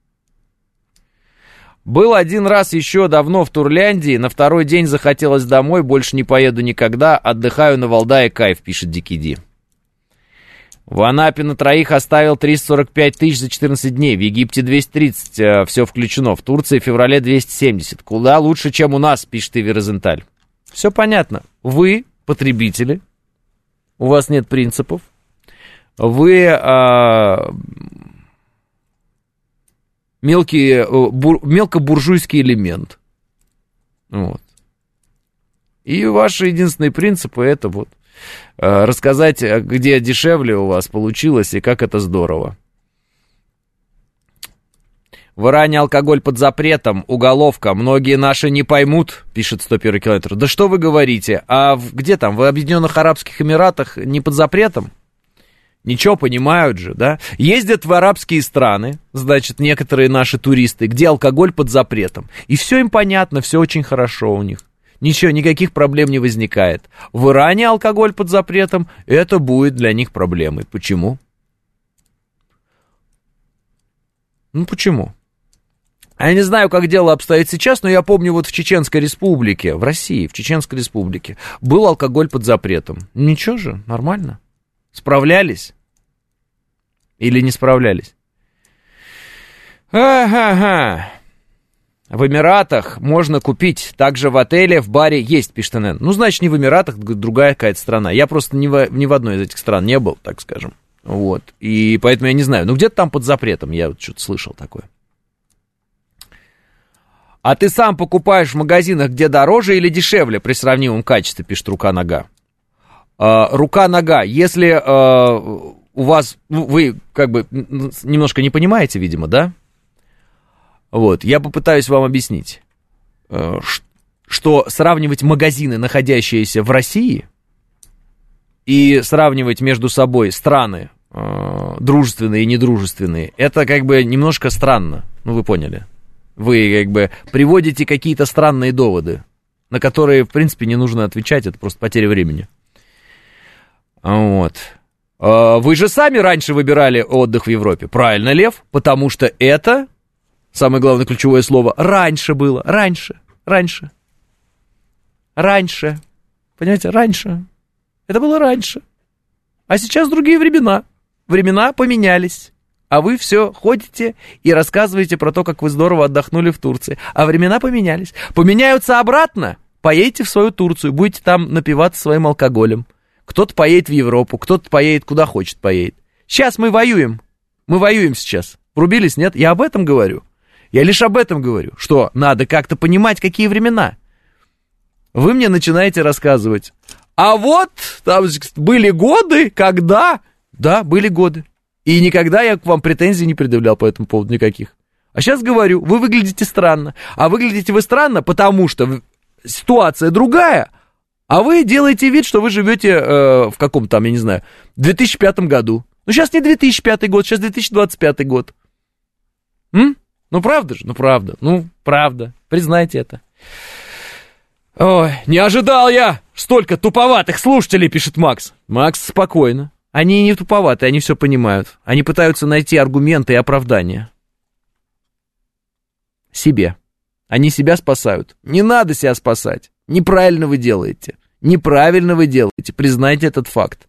Был один раз еще давно в Турляндии, на второй день захотелось домой, больше не поеду никогда, отдыхаю на Валдае, кайф, пишет Дикий Ди. В Анапе на троих оставил триста сорок пять тысяч за четырнадцать дней, в Египте двести тридцать, э, все включено, в Турции в феврале двести семьдесят. Куда лучше, чем у нас, пишет Иви Розенталь. Все понятно. Вы, потребители, у вас нет принципов, вы э, мелкий, бур, мелкобуржуйский элемент. Вот. И ваши единственные принципы это вот э, рассказать, где дешевле у вас получилось и как это здорово. В Иране алкоголь под запретом, уголовка, многие наши не поймут, пишет сто первый километр. Да что вы говорите, а в, где там, в Объединенных Арабских Эмиратах не под запретом? Ничего, понимают же, да? Ездят в арабские страны, значит, некоторые наши туристы, где алкоголь под запретом. И все им понятно, все очень хорошо у них. Ничего, никаких проблем не возникает. В Иране алкоголь под запретом, это будет для них проблемой. Почему? Ну, почему? Я не знаю, как дело обстоит сейчас, но я помню, вот в Чеченской Республике, в России, в Чеченской Республике, был алкоголь под запретом. Ничего же, нормально. Справлялись? Или не справлялись? Ага-га. В Эмиратах можно купить, также в отеле, в баре есть, пишет эн эн. Ну, значит, не в Эмиратах, другая какая-то страна. Я просто ни в, ни в одной из этих стран не был, так скажем. Вот, и поэтому я не знаю. Ну, где-то там под запретом, я вот что-то слышал такое. А ты сам покупаешь в магазинах, где дороже или дешевле при сравнимом качестве, пишет Рука-Нога. А, Рука-Нога, если а, у вас, ну, вы как бы немножко не понимаете, видимо, да? Вот, я попытаюсь вам объяснить, что сравнивать магазины, находящиеся в России, и сравнивать между собой страны, э, дружественные и недружественные, это как бы немножко странно, ну вы поняли. Вы как бы приводите какие-то странные доводы, на которые, в принципе, не нужно отвечать, это просто потеря времени. Вот. Э, вы же сами раньше выбирали отдых в Европе, правильно, Лев? Потому что это, самое главное ключевое слово, раньше было, раньше, раньше, раньше, понимаете, раньше. Это было раньше. А сейчас другие времена. Времена поменялись. А вы все ходите и рассказываете про то, как вы здорово отдохнули в Турции. А времена поменялись. Поменяются обратно. Поедете в свою Турцию, будете там напиваться своим алкоголем. Кто-то поедет в Европу, кто-то поедет куда хочет поедет. Сейчас мы воюем. Мы воюем сейчас. Врубились, нет? Я об этом говорю. Я лишь об этом говорю. Что надо как-то понимать, какие времена. Вы мне начинаете рассказывать. А вот там были годы, когда... Да, были годы. И никогда я к вам претензий не предъявлял по этому поводу никаких. А сейчас говорю, вы выглядите странно. А выглядите вы странно, потому что ситуация другая. А вы делаете вид, что вы живете э, в каком там, я не знаю, две тысячи пятом году. Ну сейчас не две тысячи пятый год, сейчас две тысячи двадцать пятый год. М? Ну правда же? Ну правда. Ну правда. Признайте это. Ой, не ожидал я столько туповатых слушателей, пишет Макс. Макс, спокойно. Они не туповатые, они все понимают. Они пытаются найти аргументы и оправдания. Себе. Они себя спасают. Не надо себя спасать. Неправильно вы делаете. Неправильно вы делаете. Признайте этот факт.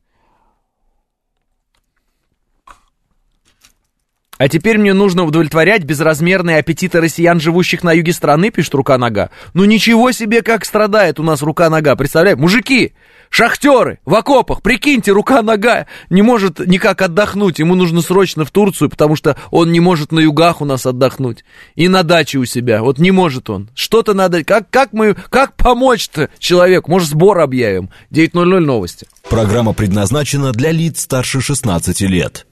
А теперь мне нужно удовлетворять безразмерные аппетиты россиян, живущих на юге страны, пишет Рука-Нога. Ну ничего себе, как страдает у нас Рука-Нога, представляете? Мужики, шахтеры в окопах, прикиньте, Рука-Нога не может никак отдохнуть, ему нужно срочно в Турцию, потому что он не может на югах у нас отдохнуть. И на даче у себя, вот не может он. Что-то надо, как, как мы, как помочь-то человеку? Может, сбор объявим? девять ноль ноль новости. Программа предназначена для лиц старше шестнадцати лет.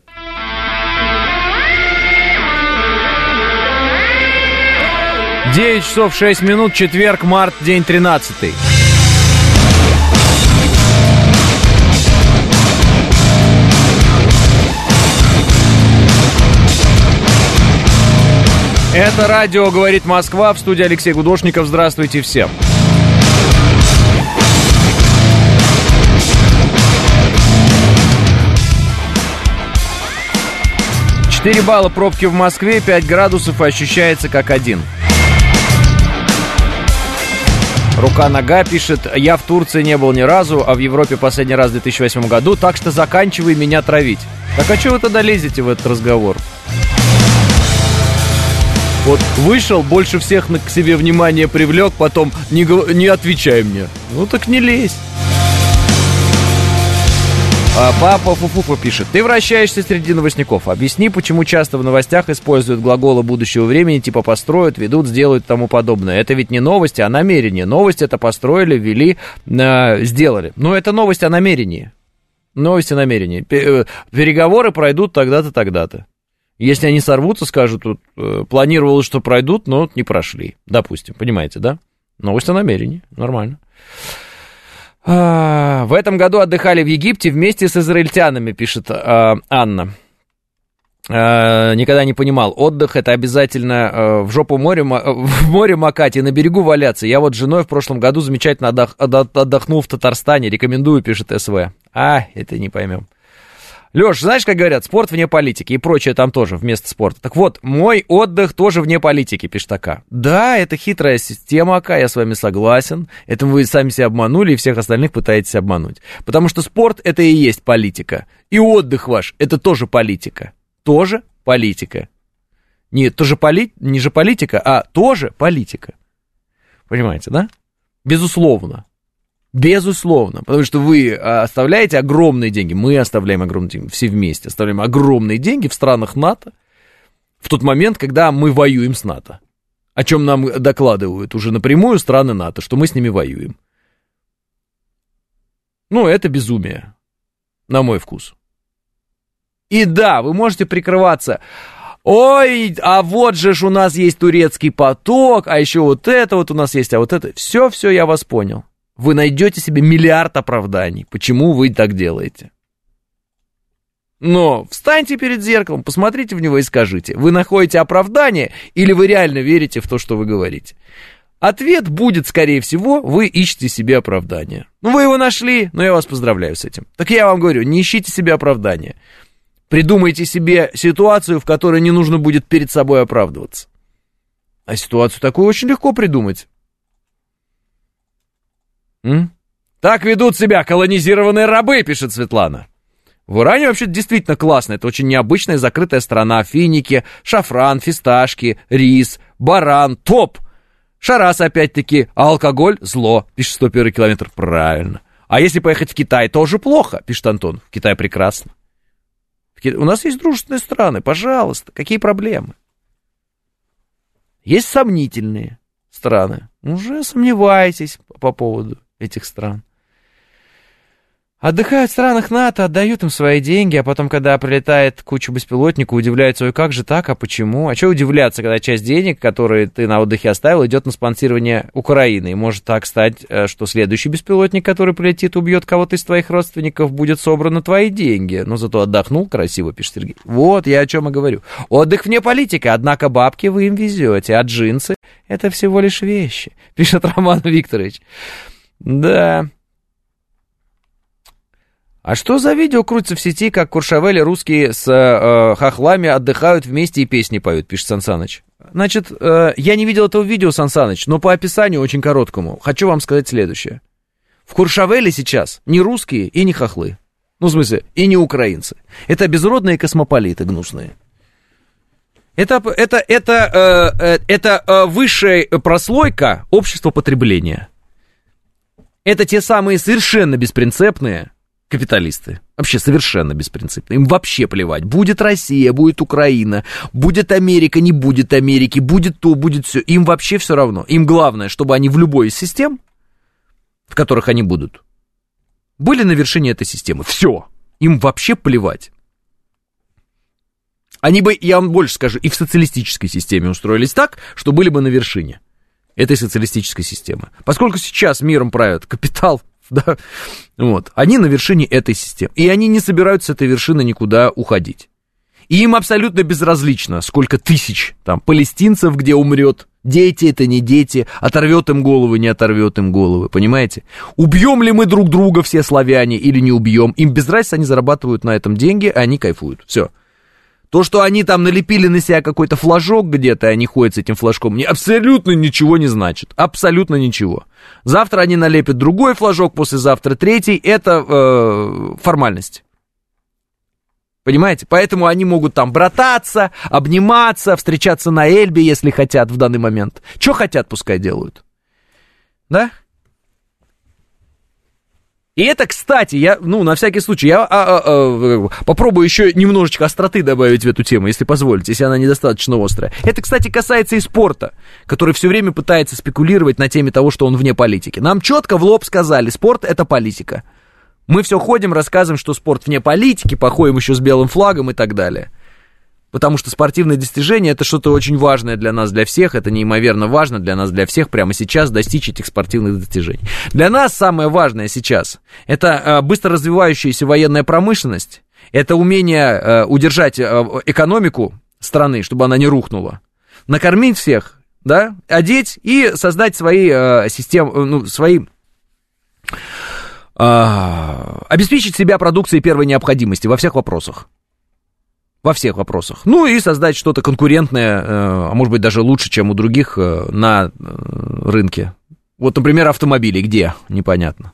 девять часов шесть минут, четверг, март, день тринадцатый. Это радио «Говорит Москва», в студии Алексей Гудошников. Здравствуйте всем. четыре балла пробки в Москве, пять градусов и ощущается как один. Рука-Нога пишет: я в Турции не был ни разу, а в Европе последний раз в две тысячи восьмом году, так что заканчивай меня травить. Так а что вы тогда лезете в этот разговор? Вот вышел, больше всех к себе внимание привлек, потом не, не отвечай мне. Ну так не лезь. А папа Фуфуфа пишет: ты вращаешься среди новостников. Объясни, почему часто в новостях используют глаголы будущего времени, типа построят, ведут, сделают и тому подобное. Это ведь не новости, а намерение. Новость — это построили, ввели, э, сделали. Но это новость о намерении. Новость о намерении. Переговоры пройдут тогда-то, тогда-то. Если они сорвутся, скажут, тут, э, планировалось, что пройдут, но не прошли. Допустим, понимаете, да? Новость о намерении, нормально. А, в этом году отдыхали в Египте вместе с израильтянами, пишет а, Анна. А, никогда не понимал, отдых это обязательно а, в жопу море, в море макать и на берегу валяться. Я вот с женой в прошлом году замечательно отдох, отдохнул в Татарстане, рекомендую, пишет СВ. А, это не поймем. Лёш, знаешь, как говорят, спорт вне политики и прочее там тоже вместо спорта. Так вот, мой отдых тоже вне политики, пишет АК. Да, это хитрая система, АК, я с вами согласен. Это вы сами себя обманули и всех остальных пытаетесь обмануть. Потому что спорт это и есть политика. И отдых ваш это тоже политика. Тоже политика. Не, тоже поли... не же политика, а тоже политика. Понимаете, да? Безусловно. Безусловно, потому что вы оставляете огромные деньги, мы оставляем огромные деньги, все вместе оставляем огромные деньги в странах НАТО в тот момент, когда мы воюем с НАТО. О чем нам докладывают уже напрямую страны НАТО, что мы с ними воюем. Ну, это безумие, на мой вкус. И да, вы можете прикрываться... Ой, а вот же ж у нас есть турецкий поток, а еще вот это вот у нас есть, а вот это... Все, все, я вас понял. Вы найдете себе миллиард оправданий, почему вы так делаете. Но встаньте перед зеркалом, посмотрите в него и скажите, вы находите оправдание или вы реально верите в то, что вы говорите. Ответ будет, скорее всего, вы ищете себе оправдание. Ну, вы его нашли, но я вас поздравляю с этим. Так я вам говорю, не ищите себе оправдания. Придумайте себе ситуацию, в которой не нужно будет перед собой оправдываться. А ситуацию такую очень легко придумать. М? Так ведут себя колонизированные рабы, пишет Светлана. В Иране вообще действительно классно. Это очень необычная закрытая страна. Финики, шафран, фисташки, рис, баран, топ. Шарас опять-таки, а алкоголь зло, пишет сто первый километр. Правильно. А если поехать в Китай, тоже плохо, пишет Антон. В Китае прекрасно. В Ки... У нас есть дружественные страны, пожалуйста. Какие проблемы? Есть сомнительные страны. Уже сомневаетесь по поводу этих стран. Отдыхают в странах НАТО, отдают им свои деньги, а потом, когда прилетает куча беспилотников, удивляются, ой, как же так, а почему? А что удивляться, когда часть денег, которые ты на отдыхе оставил, идет на спонсирование Украины? И может так стать, что следующий беспилотник, который прилетит, убьет кого-то из твоих родственников, будет собран на твои деньги. Но зато отдохнул красиво, пишет Сергей. Вот, я о чем и говорю. Отдых вне политики, однако бабки вы им везете, а джинсы — это всего лишь вещи, пишет Роман Викторович. Да... А что за видео крутится в сети, как Куршавели русские с э, хохлами отдыхают вместе и песни поют, пишет Сан Саныч. Значит, э, я не видел этого видео, Сан Саныч, но по описанию очень короткому хочу вам сказать следующее. В Куршавеле сейчас не русские и не хохлы. Ну, в смысле, и не украинцы. Это безродные космополиты гнусные. Это, это, это, э, э, это э, высшая прослойка общества потребления. Это те самые совершенно беспринципные капиталисты. Вообще совершенно беспринципно. Им вообще плевать. Будет Россия, будет Украина, будет Америка, не будет Америки, будет то, будет все. Им вообще все равно. Им главное, чтобы они в любой из систем, в которых они будут, были на вершине этой системы. Все. Им вообще плевать. Они бы, я вам больше скажу, и в социалистической системе устроились так, что были бы на вершине этой социалистической системы. Поскольку сейчас миром правят капитал, да, вот, они на вершине этой системы. И они не собираются с этой вершины никуда уходить. И им абсолютно безразлично, сколько тысяч там палестинцев где умрет. Дети это не дети, оторвет им головы, не оторвет им головы, понимаете? Убьем ли мы друг друга все славяне или не убьем? Им без разницы, они зарабатывают на этом деньги, а они кайфуют. Все. То, что они там налепили на себя какой-то флажок где-то, и они ходят с этим флажком, мне абсолютно ничего не значит. Абсолютно ничего. Завтра они налепят другой флажок, послезавтра третий. Это э, формальность. Понимаете? Поэтому они могут там брататься, обниматься, встречаться на Эльбе, если хотят в данный момент. Что хотят, пускай делают. Да? И это, кстати, я, ну, на всякий случай, я а, а, а, попробую еще немножечко остроты добавить в эту тему, если позволите, если она недостаточно острая. Это, кстати, касается и спорта, который все время пытается спекулировать на теме того, что он вне политики. Нам четко в лоб сказали, спорт — это политика. Мы все ходим, рассказываем, что спорт вне политики, походим еще с белым флагом и так далее. Потому что спортивные достижения — это что-то очень важное для нас, для всех. Это неимоверно важно для нас, для всех прямо сейчас достичь этих спортивных достижений. Для нас самое важное сейчас — это быстро развивающаяся военная промышленность, это умение удержать экономику страны, чтобы она не рухнула, накормить всех, да, одеть и создать свои системы, ну, свои... обеспечить себя продукцией первой необходимости во всех вопросах. Во всех вопросах. Ну и создать что-то конкурентное, а может быть даже лучше, чем у других на рынке. Вот, например, автомобили. Где? Непонятно.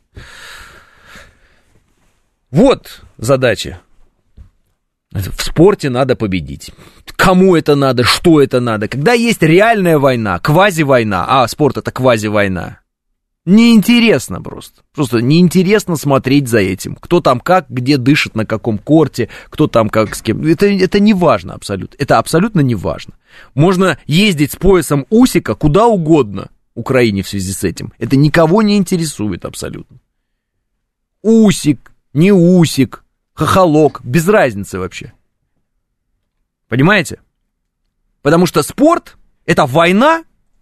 Вот задача. В спорте надо победить. Кому это надо? Что это надо? Когда есть реальная война, квази-война, а спорт — это квази-война, неинтересно просто. Просто неинтересно смотреть за этим. Кто там как, где дышит, на каком корте, кто там как, с кем. Это, это не важно абсолютно. Это абсолютно не важно. Можно ездить с поясом Усика куда угодно Украине в связи с этим. Это никого не интересует абсолютно. Усик, не Усик, хохолок, без разницы вообще. Понимаете? Потому что спорт — это война,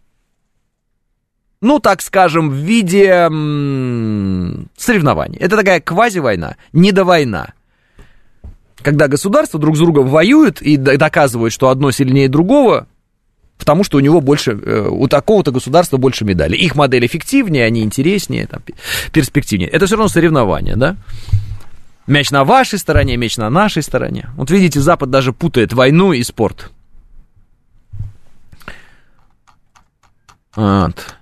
ну, так скажем, в виде м- соревнований. Это такая квази-война, недовойна. Когда государства друг с другом воюют и доказывают, что одно сильнее другого, потому что у него больше, у такого-то государства больше медалей. Их модель эффективнее, они интереснее, там, перспективнее. Это все равно соревнование, да? Мяч на вашей стороне, мяч на нашей стороне. Вот видите, Запад даже путает войну и спорт. Вот.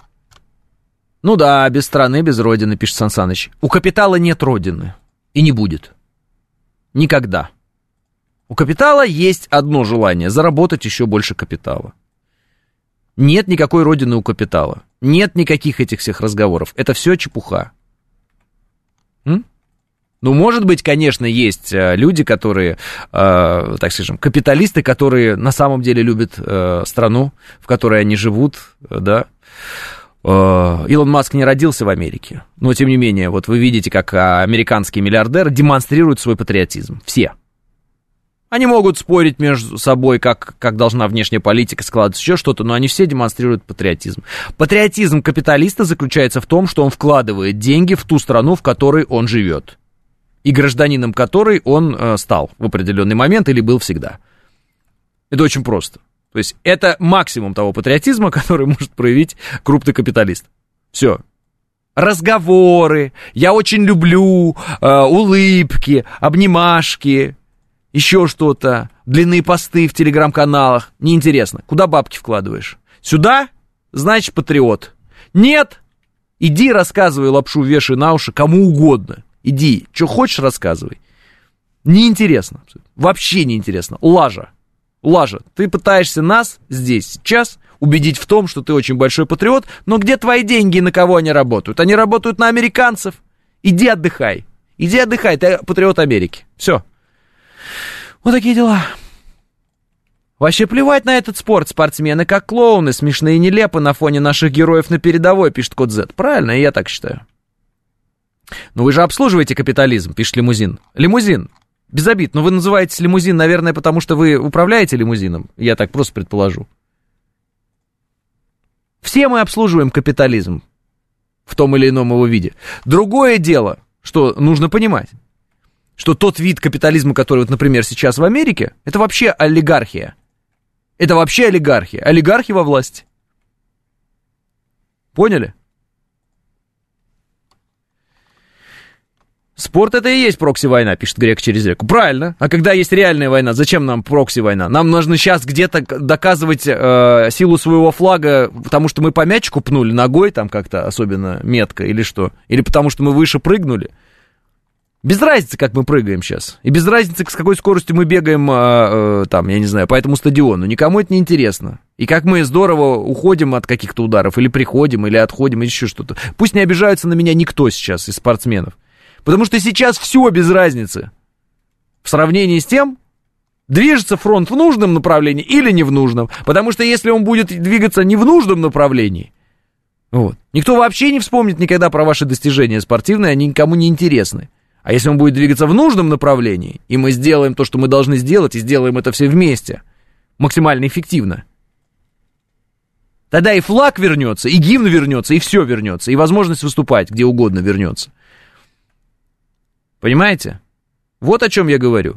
Ну да, без страны, без родины, пишет Сан Саныч. У капитала нет родины. И не будет. Никогда. У капитала есть одно желание — заработать еще больше капитала. Нет никакой родины у капитала. Нет никаких этих всех разговоров. Это все чепуха. М? Ну, может быть, конечно, есть люди, которые, э, так скажем, капиталисты, которые на самом деле любят э, страну, в которой они живут, да. Илон Маск не родился в Америке, но, тем не менее, вот вы видите, как американские миллиардеры демонстрируют свой патриотизм. Все. Они могут спорить между собой, как, как должна внешняя политика складываться, еще что-то, но они все демонстрируют патриотизм. Патриотизм капиталиста заключается в том, что он вкладывает деньги в ту страну, в которой он живет, и гражданином которой он э, стал в определенный момент или был всегда. Это очень просто. То есть это максимум того патриотизма, который может проявить крупный капиталист. Все. Разговоры, я очень люблю, э, улыбки, обнимашки, еще что-то, длинные посты в телеграм-каналах. Неинтересно. Куда бабки вкладываешь? Сюда? Значит, патриот. Нет? Иди рассказывай лапшу, вешай на уши кому угодно. Иди, что хочешь, рассказывай. Неинтересно. Вообще неинтересно. Лажа. Лажа, ты пытаешься нас здесь сейчас убедить в том, что ты очень большой патриот, но где твои деньги и на кого они работают? Они работают на американцев. Иди отдыхай. Иди отдыхай, ты патриот Америки. Все. Вот такие дела. Вообще плевать на этот спорт. Спортсмены как клоуны, смешные и нелепы на фоне наших героев на передовой, пишет Код Z. Правильно, я так считаю. Но вы же обслуживаете капитализм, пишет Лимузин. Лимузин. Без обид, но вы называетесь лимузин, наверное, потому что вы управляете лимузином. Я так просто предположу. Все мы обслуживаем капитализм в том или ином его виде. Другое дело, что нужно понимать, что тот вид капитализма, который, вот, например, сейчас в Америке, это вообще олигархия. Это вообще олигархия. Олигархи во власти. Поняли? Спорт — это и есть прокси-война, пишет Грек через реку. Правильно. А когда есть реальная война, зачем нам прокси-война? Нам нужно сейчас где-то доказывать э, силу своего флага, потому что мы по мячику пнули ногой там как-то особенно метко или что? Или потому что мы выше прыгнули? Без разницы, как мы прыгаем сейчас. И без разницы, с какой скоростью мы бегаем, э, э, там, я не знаю, по этому стадиону. Никому это не интересно. И как мы здорово уходим от каких-то ударов, или приходим, или отходим, или еще что-то. Пусть не обижаются на меня никто сейчас из спортсменов. Потому что сейчас все без разницы. В сравнении с тем, движется фронт в нужном направлении или не в нужном. Потому что если он будет двигаться не в нужном направлении, вот, никто вообще не вспомнит никогда про ваши достижения спортивные, они никому не интересны. А если он будет двигаться в нужном направлении, и мы сделаем то, что мы должны сделать, и сделаем это все вместе, максимально эффективно, тогда и флаг вернется, и гимн вернется, и все вернется, и возможность выступать где угодно вернется. Понимаете? Вот о чем я говорю.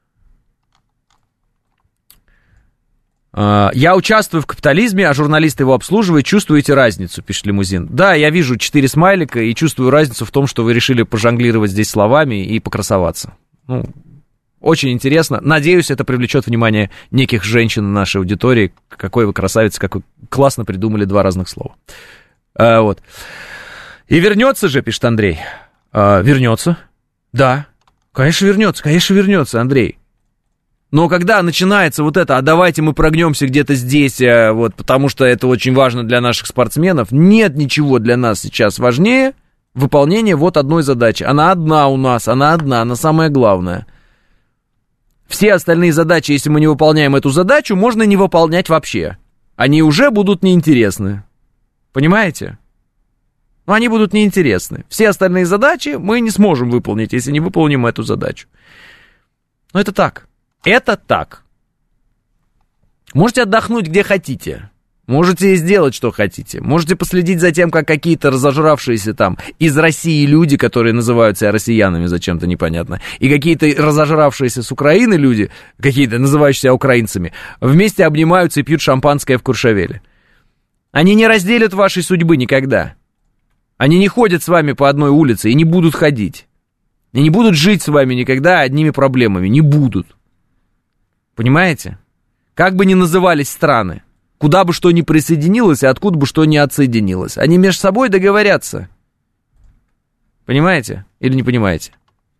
Я участвую в капитализме, а журналисты его обслуживают. Чувствуете разницу, пишет Лимузин. Да, я вижу четыре смайлика и чувствую разницу в том, что вы решили пожонглировать здесь словами и покрасоваться. Ну, очень интересно. Надеюсь, это привлечет внимание неких женщин в нашей аудитории. Какой вы красавица, как вы классно придумали два разных слова. А, вот. И вернется же, пишет Андрей. А, вернется. Да, конечно вернется, конечно вернется, Андрей. Но когда начинается вот это, а давайте мы прогнемся где-то здесь, вот, потому что это очень важно для наших спортсменов, нет ничего для нас сейчас важнее выполнения вот одной задачи. Она одна у нас, она одна, она самая главная. Все остальные задачи, если мы не выполняем эту задачу, можно не выполнять вообще. Они уже будут неинтересны. Понимаете? Но они будут неинтересны. Все остальные задачи мы не сможем выполнить, если не выполним эту задачу. Но это так. Это так. Можете отдохнуть где хотите. Можете сделать, что хотите. Можете последить за тем, как какие-то разожравшиеся там из России люди, которые называют себя россиянами зачем-то непонятно, и какие-то разожравшиеся с Украины люди, какие-то называющие себя украинцами, вместе обнимаются и пьют шампанское в Куршавеле. Они не разделят вашей судьбы никогда. Они не ходят с вами по одной улице и не будут ходить. И не будут жить с вами никогда одними проблемами. Не будут. Понимаете? Как бы ни назывались страны, куда бы что ни присоединилось, и откуда бы что ни отсоединилось, они между собой договорятся. Понимаете? Или не понимаете?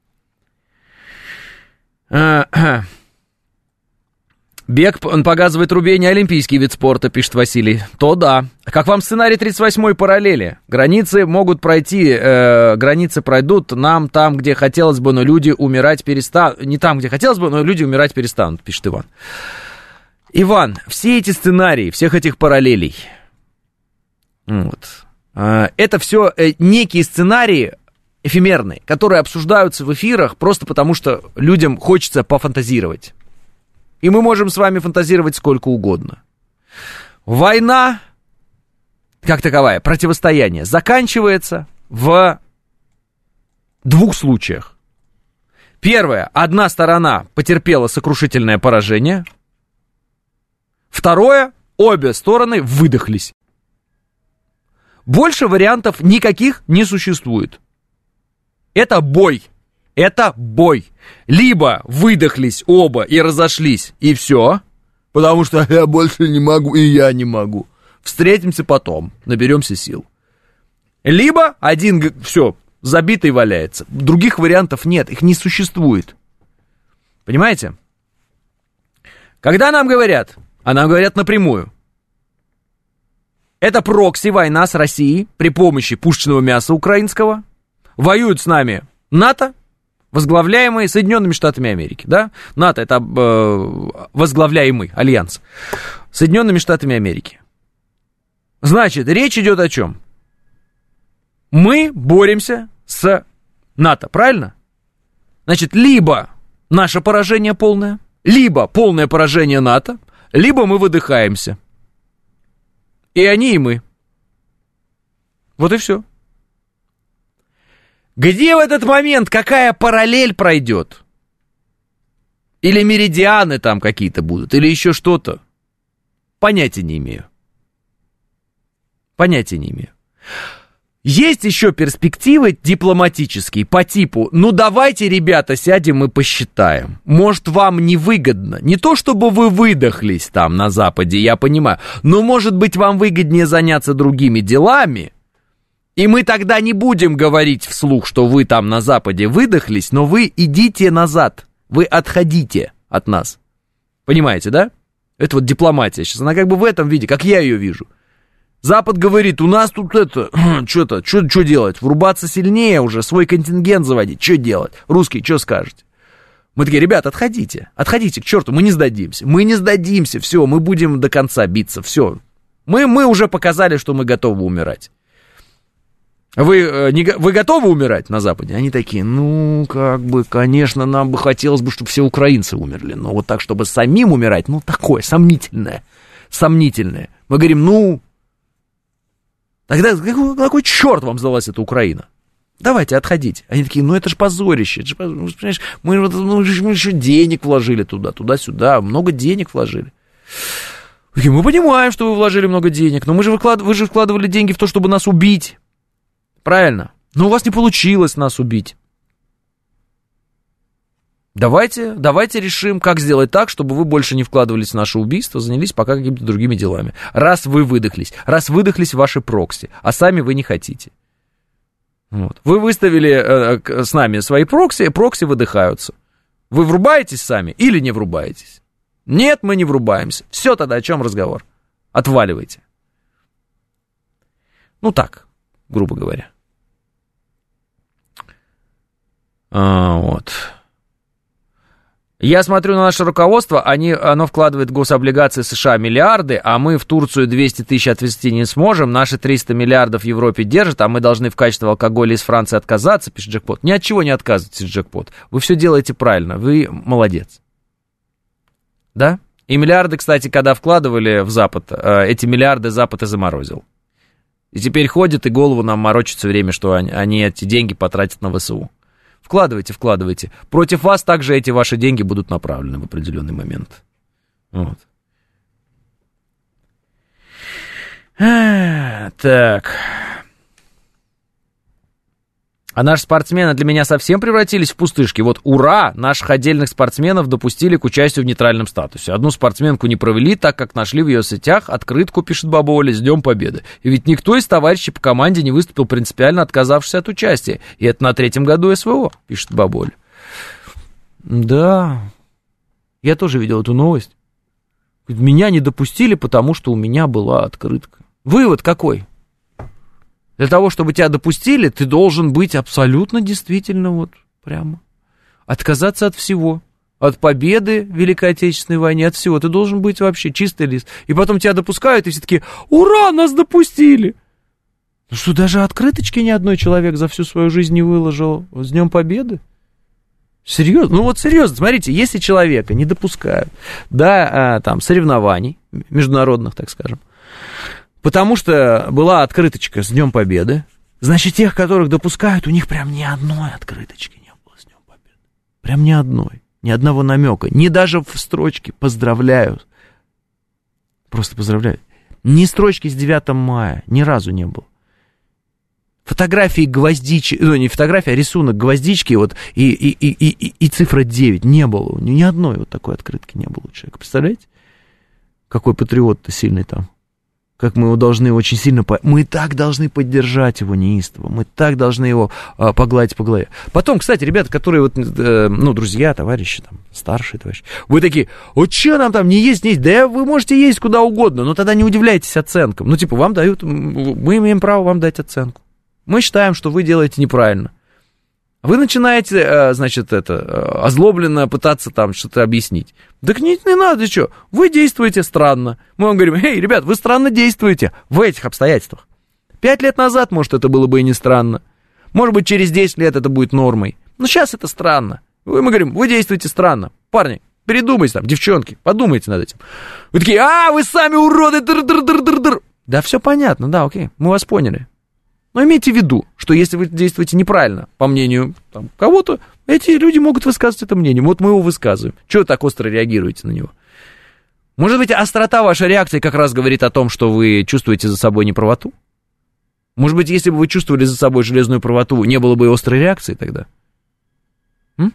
Бег, он показывает Рубей не олимпийский вид спорта, пишет Василий. То да. Как вам сценарий тридцать восьмой параллели? Границы могут пройти, э, границы пройдут нам там, где хотелось бы, но люди умирать перестанут. Не там, где хотелось бы, но люди умирать перестанут, пишет Иван. Иван, все эти сценарии, всех этих параллелей, вот, э, это все э, некие сценарии эфемерные, которые обсуждаются в эфирах просто потому, что людям хочется пофантазировать. И мы можем с вами фантазировать сколько угодно. Война, как таковая, противостояние, заканчивается в двух случаях. Первое. Одна сторона потерпела сокрушительное поражение. Второе. Обе стороны выдохлись. Больше вариантов никаких не существует. Это бой. Это бой. Либо выдохлись оба и разошлись, и все, потому что я больше не могу, и я не могу. Встретимся потом, наберемся сил. Либо один, все, забитый валяется. Других вариантов нет, их не существует. Понимаете? Когда нам говорят, а нам говорят напрямую, это прокси-война с Россией при помощи пушечного мяса украинского, воюют с нами НАТО, возглавляемый Соединенными Штатами Америки, да? НАТО — это э, возглавляемый альянс Соединенными Штатами Америки. Значит, речь идет о чем? Мы боремся с НАТО, правильно? Значит, либо наше поражение полное, либо полное поражение НАТО, либо мы выдыхаемся. И они, и мы. Вот и все. Где в этот момент какая параллель пройдет? Или меридианы там какие-то будут, или еще что-то? Понятия не имею. Понятия не имею. Есть еще перспективы дипломатические по типу, ну давайте, ребята, сядем и посчитаем. Может, вам невыгодно. Не то, чтобы вы выдохлись там на Западе, я понимаю, но, может быть, вам выгоднее заняться другими делами. И мы тогда не будем говорить вслух, что вы там на Западе выдохлись, но вы идите назад, вы отходите от нас. Понимаете, да? Это вот дипломатия сейчас, она как бы в этом виде, как я ее вижу. Запад говорит, у нас тут это, что-то, что делать? Врубаться сильнее уже, свой контингент заводить, что делать? Русские, что скажете? Мы такие, ребят, отходите, отходите к черту, мы не сдадимся, мы не сдадимся, все, мы будем до конца биться, все. Мы, мы уже показали, что мы готовы умирать. Вы, не, вы готовы умирать на Западе? Они такие, ну, как бы, конечно, нам бы хотелось бы, чтобы все украинцы умерли, но вот так, чтобы самим умирать, ну, такое, сомнительное, сомнительное. Мы говорим, ну, тогда какой, какой черт вам сдалась эта Украина? Давайте, отходите. Они такие, ну, это же позорище, это же, понимаешь, мы, ну, мы еще денег вложили туда, туда-сюда, много денег вложили. Мы понимаем, что вы вложили много денег, но мы же выклад... вы же вкладывали деньги в то, чтобы нас убить. Правильно. Но у вас не получилось нас убить. Давайте, давайте решим, как сделать так, чтобы вы больше не вкладывались в наше убийство, занялись пока какими-то другими делами. Раз вы выдохлись, раз выдохлись ваши прокси, а сами вы не хотите. Вот. Вы выставили э, с нами свои прокси, прокси выдыхаются. Вы врубаетесь сами или не врубаетесь? Нет, мы не врубаемся. Все, тогда о чем разговор? Отваливайте. Ну так, грубо говоря. А, вот. Я смотрю на наше руководство, они, оно вкладывает в гособлигации США миллиарды, а мы в Турцию двести тысяч отвезти не сможем, наши триста миллиардов в Европе держат, а мы должны в качестве алкоголя из Франции отказаться, пишет Джекпот. Ни от чего не отказывайтесь, Джекпот. Вы все делаете правильно, вы молодец. Да? И миллиарды, кстати, когда вкладывали в Запад, эти миллиарды Запад и заморозил. И теперь ходят и голову нам морочат все время, что они, они эти деньги потратят на ВСУ. Вкладывайте, вкладывайте. Против вас также эти ваши деньги будут направлены в определенный момент. Вот. А, так. А наши спортсмены для меня совсем превратились в пустышки. Вот ура, наших отдельных спортсменов допустили к участию в нейтральном статусе. Одну спортсменку не провели, так как нашли в ее сетях открытку, пишет Баба Оля, с Днем Победы. И ведь никто из товарищей по команде не выступил принципиально, отказавшись от участия. И это на третьем году СВО, пишет Баба Оля. Да, я тоже видел эту новость. Меня не допустили, потому что у меня была открытка. Вывод какой? Для того, чтобы тебя допустили, ты должен быть абсолютно действительно вот прямо. Отказаться от всего. От победы в Великой Отечественной войне, от всего. Ты должен быть вообще чистый лист. И потом тебя допускают, и все такие, ура, нас допустили. Ну что, даже открыточки ни одной человек за всю свою жизнь не выложил с Днем Победы? Серьезно? Ну вот серьезно, смотрите, если человека не допускают до там, соревнований, международных, так скажем, потому что была открыточка с Днем Победы, значит, тех, которых допускают, у них прям ни одной открыточки не было с Днем Победы. Прям ни одной, ни одного намека, ни даже в строчке «поздравляю». Просто поздравляю. Ни строчки с девятого мая, ни разу не было. Фотографии гвоздички, ну не фотография, а рисунок гвоздички вот, и, и, и, и, и цифра девять не было. Ни одной вот такой открытки не было у человека. Представляете? Какой патриот-то сильный там. Как мы его должны очень сильно... По... Мы так должны поддержать его неистово. Мы так должны его а, погладить по голове. Потом, кстати, ребята, которые вот, э, ну, друзья, товарищи, там, старшие товарищи, вы такие, вот что нам там не есть, не есть? Да вы можете есть куда угодно, но тогда не удивляйтесь оценкам. Ну, типа, вам дают... Мы имеем право вам дать оценку. Мы считаем, что вы делаете неправильно. Вы начинаете, э, значит, это, э, озлобленно пытаться там что-то объяснить. Так не, не надо, что, вы действуете странно. Мы вам говорим, эй, ребят, вы странно действуете в этих обстоятельствах. Пять лет назад, может, это было бы и не странно. Может быть, через десять лет это будет нормой. Но сейчас это странно. Мы говорим, вы действуете странно. Парни, передумайте там, девчонки, подумайте над этим. Вы такие, а, вы сами уроды, др-др-др-др-др. Да, все понятно, да, окей, мы вас поняли. Но имейте в виду, что если вы действуете неправильно, по мнению там, кого-то, эти люди могут высказывать это мнение. Вот мы его высказываем. Чего вы так остро реагируете на него? Может быть, острота вашей реакции как раз говорит о том, что вы чувствуете за собой неправоту? Может быть, если бы вы чувствовали за собой железную правоту, не было бы и острой реакции тогда? М?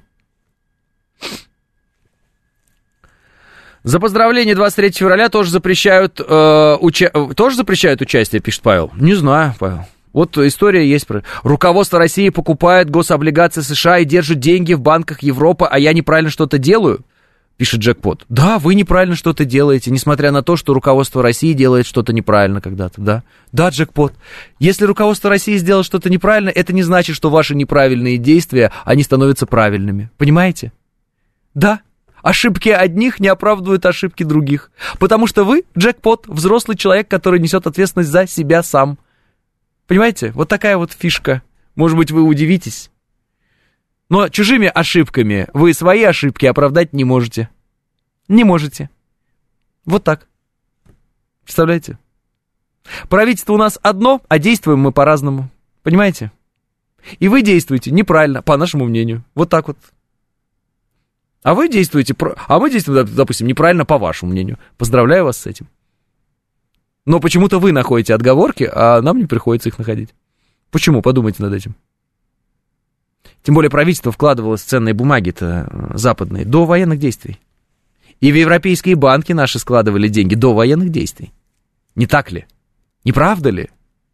За поздравление двадцать третьего февраля тоже запрещают, э, уча... тоже запрещают участие, пишет Павел. Не знаю, Павел. Вот история есть. Руководство России покупает гособлигации США и держит деньги в банках Европы, а я неправильно что-то делаю, пишет Джекпот. Да, вы неправильно что-то делаете, несмотря на то, что руководство России делает что-то неправильно когда-то, да. Да, Джекпот. Если руководство России сделало что-то неправильно, это не значит, что ваши неправильные действия, они становятся правильными. Понимаете? Да. Ошибки одних не оправдывают ошибки других. Потому что вы, Джекпот, взрослый человек, который несет ответственность за себя сам. Понимаете? Вот такая вот фишка. Может быть, вы удивитесь. Но чужими ошибками вы свои ошибки оправдать не можете. Не можете. Вот так. Представляете? Правительство у нас одно, а действуем мы по-разному. Понимаете? И вы действуете неправильно, по нашему мнению. Вот так вот. А вы действуете, а мы действуем, допустим, неправильно по вашему мнению. Поздравляю вас с этим. Но почему-то вы находите отговорки, а нам не приходится их находить. Почему? Подумайте над этим. Тем более правительство вкладывалось в ценные бумаги-то западные до военных действий. И в европейские банки наши складывали деньги до военных действий. Не так ли? Не правда ли?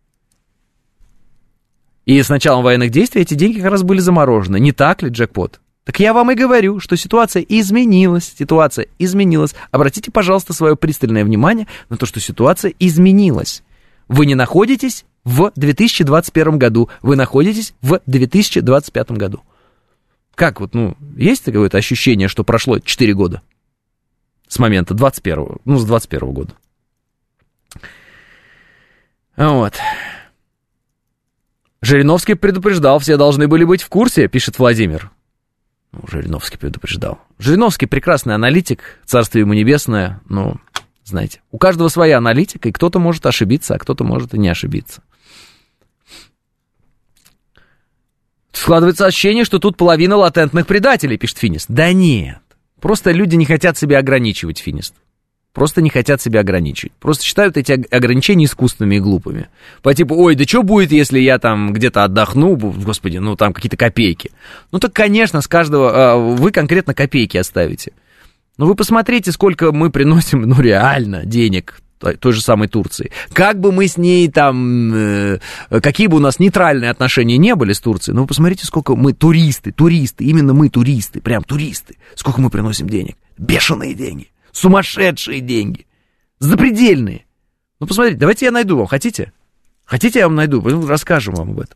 И с началом военных действий эти деньги как раз были заморожены. Не так ли, джекпот? Так я вам и говорю, что ситуация изменилась. Ситуация изменилась. Обратите, пожалуйста, свое пристальное внимание на то, что ситуация изменилась. Вы не находитесь в две тысячи двадцать первом году. Вы находитесь в две тысячи двадцать пятом году. Как вот, ну, есть какое-то ощущение, что прошло четыре года? С момента двадцать первого, ну, с двадцать первого года. Вот. Жириновский предупреждал, все должны были быть в курсе, пишет Владимир. Ну, Жириновский предупреждал. Жириновский прекрасный аналитик, царствие ему небесное, но, знаете, у каждого своя аналитика, и кто-то может ошибиться, а кто-то может и не ошибиться. Складывается ощущение, что тут половина латентных предателей, пишет Финист. Да нет, просто люди не хотят себя ограничивать, Финист. Просто не хотят себя ограничивать. Просто считают эти ограничения искусственными и глупыми. По типу, ой, да что будет, если я там где-то отдохну, господи, ну там какие-то копейки. Ну так, конечно, с каждого вы конкретно копейки оставите. Но вы посмотрите, сколько мы приносим, ну реально, денег той же самой Турции. Как бы мы с ней там, какие бы у нас нейтральные отношения не были с Турцией, но вы посмотрите, сколько мы туристы, туристы, именно мы туристы, прям туристы, сколько мы приносим денег. Бешеные деньги. Сумасшедшие деньги. Запредельные. Ну, посмотрите, давайте я найду вам. Хотите? Хотите, я вам найду? Расскажем вам об этом.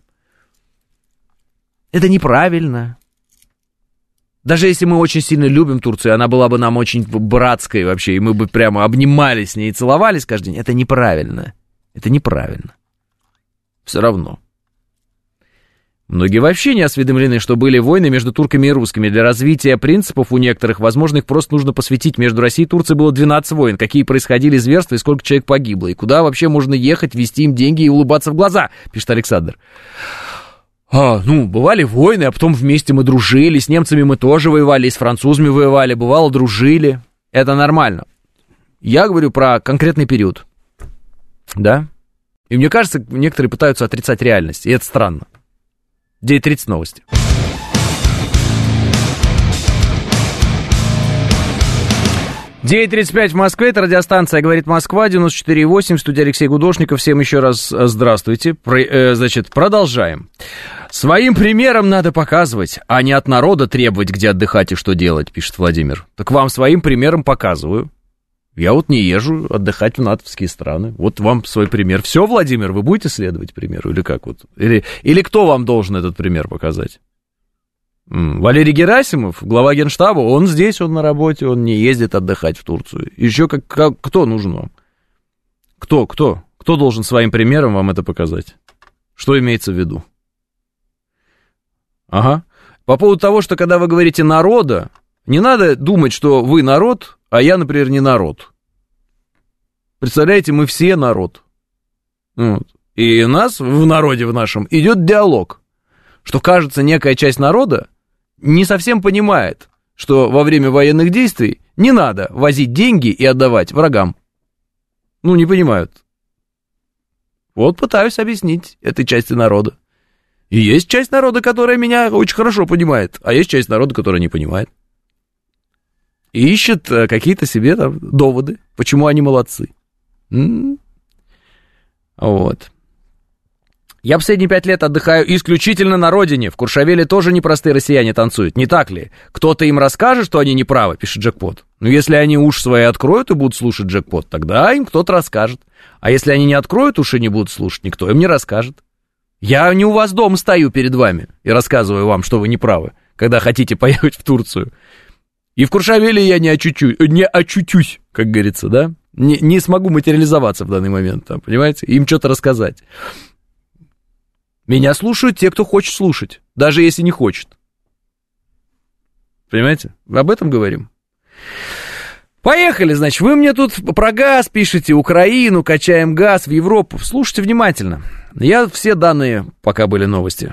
Это неправильно. Даже если мы очень сильно любим Турцию, она была бы нам очень братской вообще, и мы бы прямо обнимались с ней и целовались каждый день, это неправильно. Это неправильно. Все равно. Многие вообще не осведомлены, что были войны между турками и русскими. Для развития принципов у некоторых, возможно, их просто нужно посвятить. Между Россией и Турцией было двенадцать войн. Какие происходили зверства и сколько человек погибло. И куда вообще можно ехать, везти им деньги и улыбаться в глаза, пишет Александр. А, ну, бывали войны, а потом вместе мы дружили. С немцами мы тоже воевали, и с французами воевали. Бывало, дружили. Это нормально. Я говорю про конкретный период. Да? И мне кажется, некоторые пытаются отрицать реальность. И это странно. девять тридцать новости. девять тридцать пять в Москве, это радиостанция «Говорит Москва», девяносто четыре и восемь, в студии Алексей Гудошников. Всем еще раз здравствуйте. Про, э, значит, продолжаем. Своим примером надо показывать, а не от народа требовать, где отдыхать и что делать, пишет Владимир. Так вам своим примером показываю. Я вот не езжу отдыхать в натовские страны. Вот вам свой пример. Все, Владимир, вы будете следовать примеру? Или как вот? Или, или кто вам должен этот пример показать? М-м, Валерий Герасимов, глава Генштаба, он здесь, он на работе, он не ездит отдыхать в Турцию. Еще как, как кто нужен вам? Кто, кто? Кто должен своим примером вам это показать? Что имеется в виду? Ага. По поводу того, что когда вы говорите «народа», не надо думать, что вы народ, а я, например, не народ. Представляете, мы все народ. Вот. И у нас в народе в нашем идет диалог, что, кажется, некая часть народа не совсем понимает, что во время военных действий не надо возить деньги и отдавать врагам. Ну, не понимают. Вот пытаюсь объяснить этой части народа. И есть часть народа, которая меня очень хорошо понимает, а есть часть народа, которая не понимает. И ищет какие-то себе там доводы, почему они молодцы. М-м-м. Вот. Я последние пять лет отдыхаю исключительно на родине. В Куршавеле тоже непростые россияне танцуют, не так ли? Кто-то им расскажет, что они неправы, пишет Джекпот. Но если они уши свои откроют и будут слушать Джекпот, тогда им кто-то расскажет. А если они не откроют уши и не будут слушать, никто им не расскажет. Я не у вас дома стою перед вами и рассказываю вам, что вы неправы, когда хотите поехать в Турцию. И в Куршавеле я не, очутю, не очутюсь, как говорится, да? Не, не смогу материализоваться в данный момент, там, понимаете? Им что-то рассказать. Меня слушают те, кто хочет слушать, даже если не хочет. Понимаете? Об этом говорим. Поехали, значит, вы мне тут про газ пишете, Украину, качаем газ в Европу. Слушайте внимательно. Я все данные, пока были новости,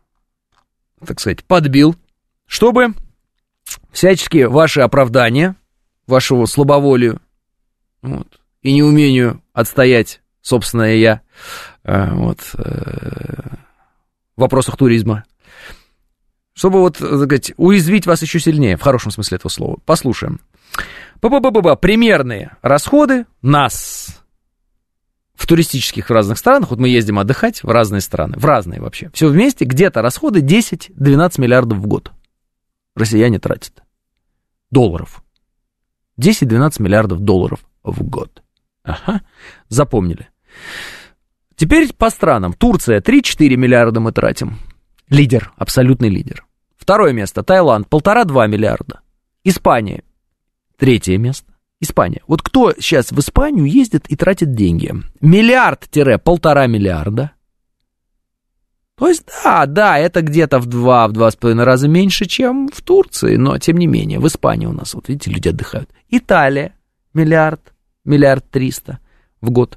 так сказать, подбил, чтобы всячески ваши оправдания, вашего слабоволию, вот, и неумению отстоять собственное я, вот, в вопросах туризма, чтобы вот, так сказать, уязвить вас еще сильнее, в хорошем смысле этого слова. Послушаем. Ба-ба-ба-ба-ба. Примерные расходы нас в туристических в разных странах, вот мы ездим отдыхать в разные страны, в разные вообще, все вместе, где-то расходы десять-двенадцать миллиардов в год россияне тратят. Долларов. десять-двенадцать миллиардов долларов в год. Ага, запомнили. Теперь по странам. Турция три-четыре миллиарда мы тратим. Лидер, абсолютный лидер. Второе место, Таиланд, полтора-два миллиарда. Испания, третье место. Испания. Вот кто сейчас в Испанию ездит и тратит деньги? Миллиард-полтора миллиарда. То есть, да, да, это где-то в два, в два с половиной раза меньше, чем в Турции, но, тем не менее, в Испании у нас, вот видите, люди отдыхают. Италия, миллиард, миллиард триста в год.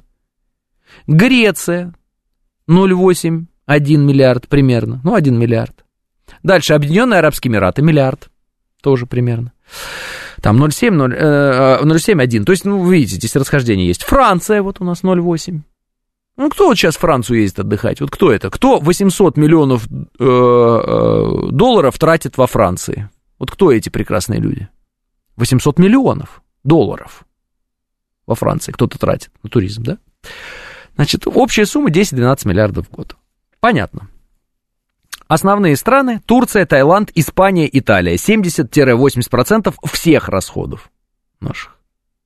Греция, ноль целых восемь, один миллиард примерно, ну, один миллиард. Дальше Объединенные Арабские Эмираты, миллиард, тоже примерно. Там ноль целых семь, один, то есть, ну, вы видите, здесь расхождение есть. Франция, вот у нас ноль целых восемь. Ну, кто вот сейчас в Францию ездит отдыхать? Вот кто это? Кто восемьсот миллионов э, э, долларов тратит во Франции? Вот кто эти прекрасные люди? восемьсот миллионов долларов во Франции кто-то тратит на туризм, да? Значит, общая сумма десять-двенадцать миллиардов в год. Понятно. Основные страны: Турция, Таиланд, Испания, Италия. семьдесят-восемьдесят процентов всех расходов наших.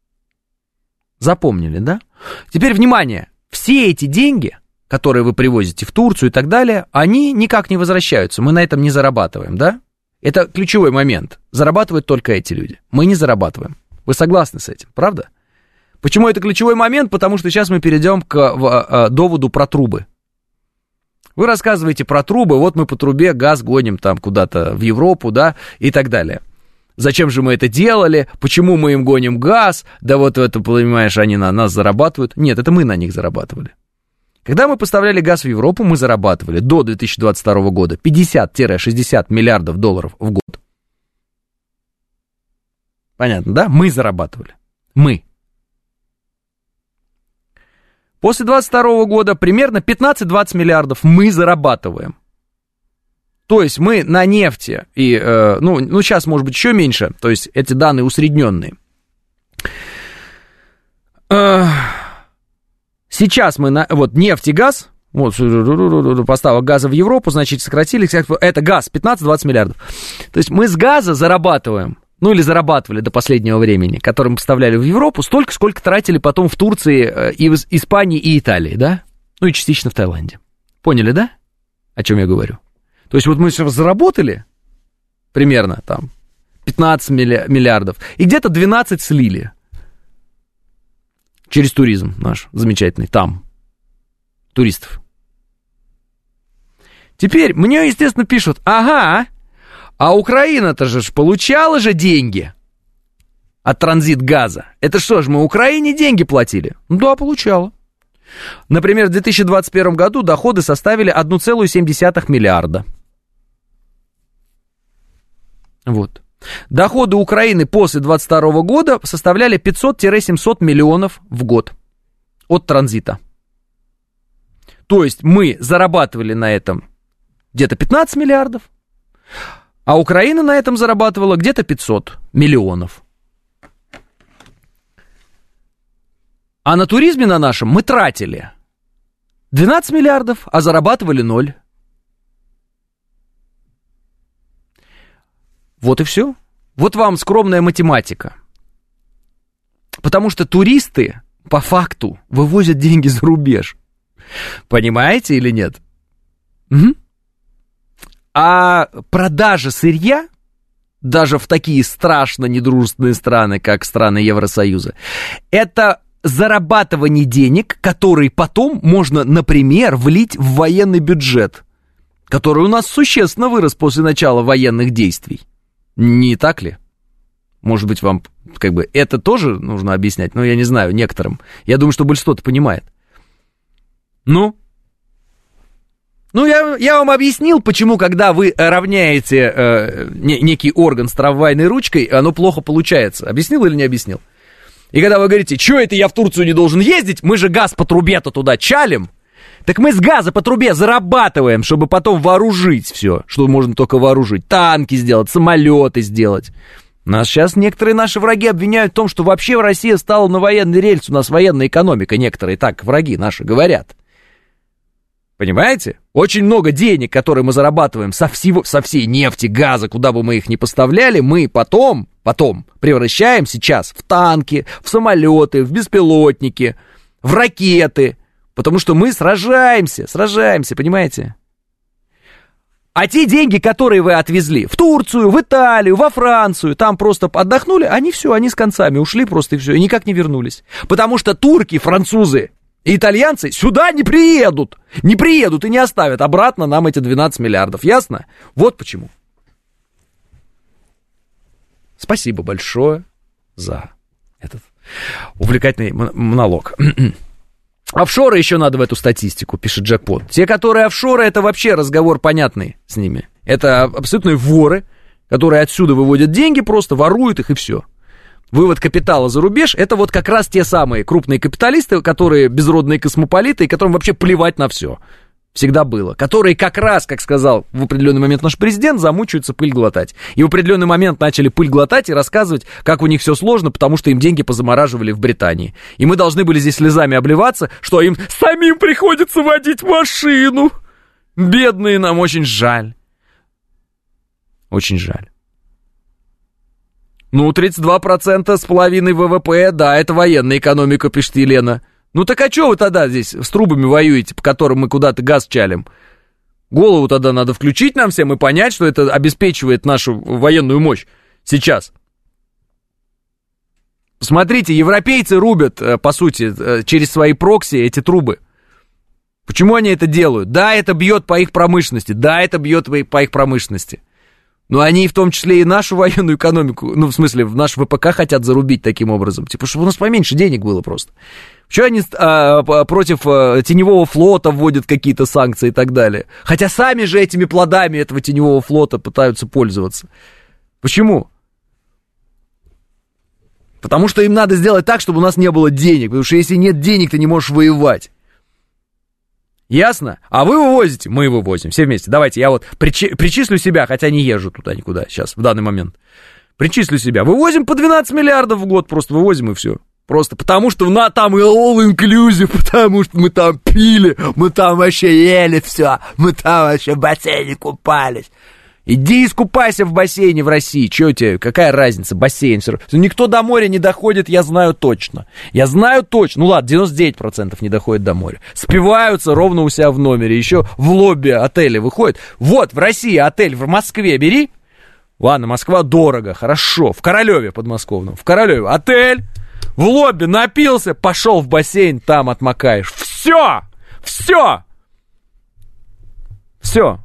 Запомнили, да? Теперь, внимание. Все эти деньги, которые вы привозите в Турцию и так далее, они никак не возвращаются. Мы на этом не зарабатываем, да? Это ключевой момент. Зарабатывают только эти люди. Мы не зарабатываем. Вы согласны с этим, правда? Почему это ключевой момент? Потому что сейчас мы перейдем к в, в, доводу про трубы. Вы рассказываете про трубы, вот мы по трубе газ гоним там куда-то в Европу, да, и так далее. Зачем же мы это делали? Почему мы им гоним газ? Да вот это, понимаешь, они на нас зарабатывают. Нет, это мы на них зарабатывали. Когда мы поставляли газ в Европу, мы зарабатывали до две тысячи двадцать второго года пятьдесят-шестьдесят миллиардов долларов в год. Понятно, да? Мы зарабатывали. Мы. После двадцать второго года примерно пятнадцать-двадцать миллиардов мы зарабатываем. То есть мы на нефти, и, э, ну, ну, сейчас, может быть, еще меньше, то есть эти данные усредненные. Э, сейчас мы на, вот, нефть и газ, вот, поставок газа в Европу, значит, сократили, это газ, пятнадцать-двадцать миллиардов. То есть мы с газа зарабатываем, ну, или зарабатывали до последнего времени, который мы поставляли в Европу, столько, сколько тратили потом в Турции, и в Испании, и Италии, да? Ну, и частично в Таиланде. Поняли, да? О чем я говорю? То есть вот мы сейчас заработали примерно там пятнадцать миллиардов, и где-то двенадцать слили через туризм наш замечательный, там, туристов. Теперь мне, естественно, пишут: ага, а Украина-то же получала же деньги от транзит газа. Это что ж, мы Украине деньги платили? Да, получала. Например, в две тысячи двадцать первом году доходы составили один целых семь десятых миллиарда. Вот. Доходы Украины после двадцать второго года составляли пятьсот-семьсот миллионов в год от транзита. То есть мы зарабатывали на этом где-то пятнадцать миллиардов, а Украина на этом зарабатывала где-то пятьсот миллионов. А на туризме на нашем мы тратили двенадцать миллиардов, а зарабатывали ноль. Вот и все. Вот вам скромная математика. Потому что туристы, по факту, вывозят деньги за рубеж. Понимаете или нет? Угу. А продажа сырья, даже в такие страшно недружественные страны, как страны Евросоюза, это зарабатывание денег, которые потом можно, например, влить в военный бюджет, который у нас существенно вырос после начала военных действий. Не так ли? Может быть, вам как бы это тоже нужно объяснять, но я не знаю, некоторым. Я думаю, что большинство-то понимает. Ну? Ну, я, я вам объяснил, почему, когда вы равняете э, не, некий орган с трамвайной ручкой, оно плохо получается. Объяснил или не объяснил? И когда вы говорите, что это я в Турцию не должен ездить, мы же газ по трубе-то туда чалим. Так мы с газа по трубе зарабатываем, чтобы потом вооружить все, что можно только вооружить. Танки сделать, самолеты сделать. Нас сейчас некоторые наши враги обвиняют в том, что вообще Россия стала на военный рельс, у нас военная экономика. Некоторые так, враги наши, говорят. Понимаете? Очень много денег, которые мы зарабатываем со, всего, со всей нефти, газа, куда бы мы их ни поставляли, мы потом, потом превращаем сейчас в танки, в самолеты, в беспилотники, в ракеты, потому что мы сражаемся, сражаемся, понимаете? А те деньги, которые вы отвезли в Турцию, в Италию, во Францию, там просто отдохнули, они все, они с концами ушли просто и все, и никак не вернулись. Потому что турки, французы и итальянцы сюда не приедут, не приедут и не оставят обратно нам эти двенадцать миллиардов, ясно? Вот почему. Спасибо большое за этот увлекательный монолог. Офшоры еще надо в эту статистику, пишет Джекпот. Те, которые офшоры, это вообще разговор понятный с ними. Это абсолютные воры, которые отсюда выводят деньги, просто воруют их и все. Вывод капитала за рубеж, это вот как раз те самые крупные капиталисты, которые безродные космополиты, и которым вообще плевать на все. Всегда было. Которые как раз, как сказал в определенный момент наш президент, замучаются пыль глотать. И в определенный момент начали пыль глотать и рассказывать, как у них все сложно, потому что им деньги позамораживали в Британии. И мы должны были здесь слезами обливаться, что им самим приходится водить машину. Бедные, нам очень жаль. Очень жаль. Ну, тридцать два процента с половиной ВВП, да, это военная экономика, пишет Елена. Ну так а что вы тогда здесь с трубами воюете, по которым мы куда-то газ чалим? Голову тогда надо включить нам всем и понять, что это обеспечивает нашу военную мощь сейчас. Посмотрите, европейцы рубят, по сути, через свои прокси эти трубы. Почему они это делают? Да, это бьет по их промышленности, да, это бьет по их промышленности. Но они в том числе и нашу военную экономику, ну, в смысле, в наш ВПК хотят зарубить таким образом. Типа, чтобы у нас поменьше денег было просто. Почему они а, против а, теневого флота вводят какие-то санкции и так далее? Хотя сами же этими плодами этого теневого флота пытаются пользоваться. Почему? Потому что им надо сделать так, чтобы у нас не было денег. Потому что если нет денег, ты не можешь воевать. Ясно? А вы вывозите? Мы вывозим, все вместе. Давайте, я вот причи- причислю себя, хотя не езжу туда никуда сейчас, в данный момент. Причислю себя. Вывозим по двенадцать миллиардов в год, просто вывозим и все. Просто потому, что на, там и all-inclusive, потому что мы там пили, мы там вообще ели все, мы там вообще в бассейне купались. Иди искупайся в бассейне в России, чё тебе, какая разница, бассейн все равно. Никто до моря не доходит, я знаю точно. Я знаю точно, ну ладно, девяносто девять процентов не доходит до моря. Спиваются ровно у себя в номере, еще в лобби отеля выходят. Вот, в России отель в Москве бери. Ладно, Москва дорого, хорошо, в Королеве подмосковном, в Королеве отель, в лобби напился, пошел в бассейн, там отмокаешь. Все, все, все.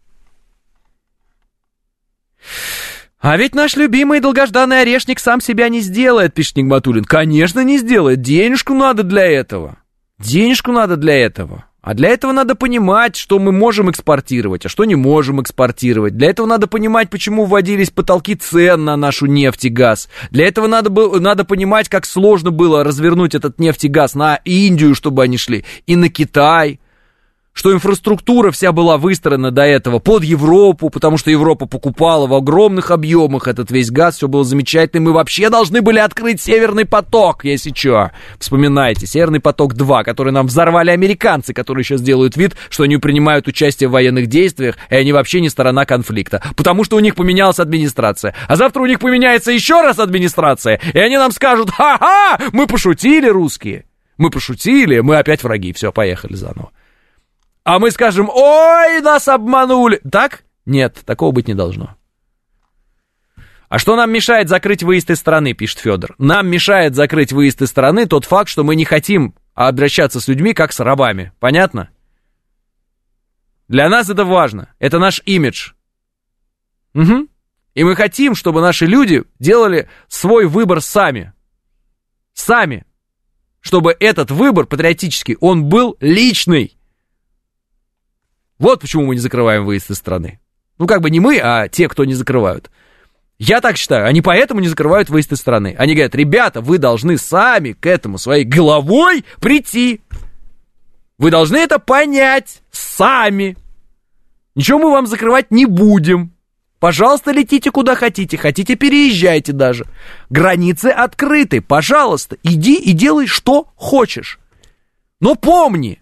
А ведь наш любимый долгожданный орешник сам себя не сделает, пишет Нигматуллин. Конечно, не сделает. Денежку надо для этого. Денежку надо для этого. А для этого надо понимать, что мы можем экспортировать, а что не можем экспортировать. Для этого надо понимать, почему вводились потолки цен на нашу нефть и газ. Для этого надо, было, надо понимать, как сложно было развернуть этот нефть и газ на Индию, чтобы они шли, и на Китай. Что инфраструктура вся была выстроена до этого под Европу, потому что Европа покупала в огромных объемах этот весь газ, все было замечательно. Мы вообще должны были открыть Северный поток, если что. Вспоминайте, Северный поток-два, который нам взорвали американцы, которые сейчас делают вид, что они принимают участие в военных действиях, и они вообще не сторона конфликта, потому что у них поменялась администрация. А завтра у них поменяется еще раз администрация, и они нам скажут: ха-ха, мы пошутили, русские, мы пошутили, мы опять враги, все, поехали заново. А мы скажем: ой, нас обманули. Так? Нет, такого быть не должно. А что нам мешает закрыть выезд из страны, пишет Федор? Нам мешает закрыть выезд из страны тот факт, что мы не хотим обращаться с людьми как с рабами. Понятно? Для нас это важно. Это наш имидж. Угу. И мы хотим, чтобы наши люди делали свой выбор сами. Сами. Чтобы этот выбор патриотический, он был личный. Вот почему мы не закрываем выезд из страны. Ну, как бы не мы, а те, кто не закрывают. Я так считаю. Они поэтому не закрывают выезд из страны. Они говорят, ребята, вы должны сами к этому своей головой прийти. Вы должны это понять сами. Ничего мы вам закрывать не будем. Пожалуйста, летите куда хотите. Хотите, переезжайте даже. Границы открыты. Пожалуйста, иди и делай, что хочешь. Но помни,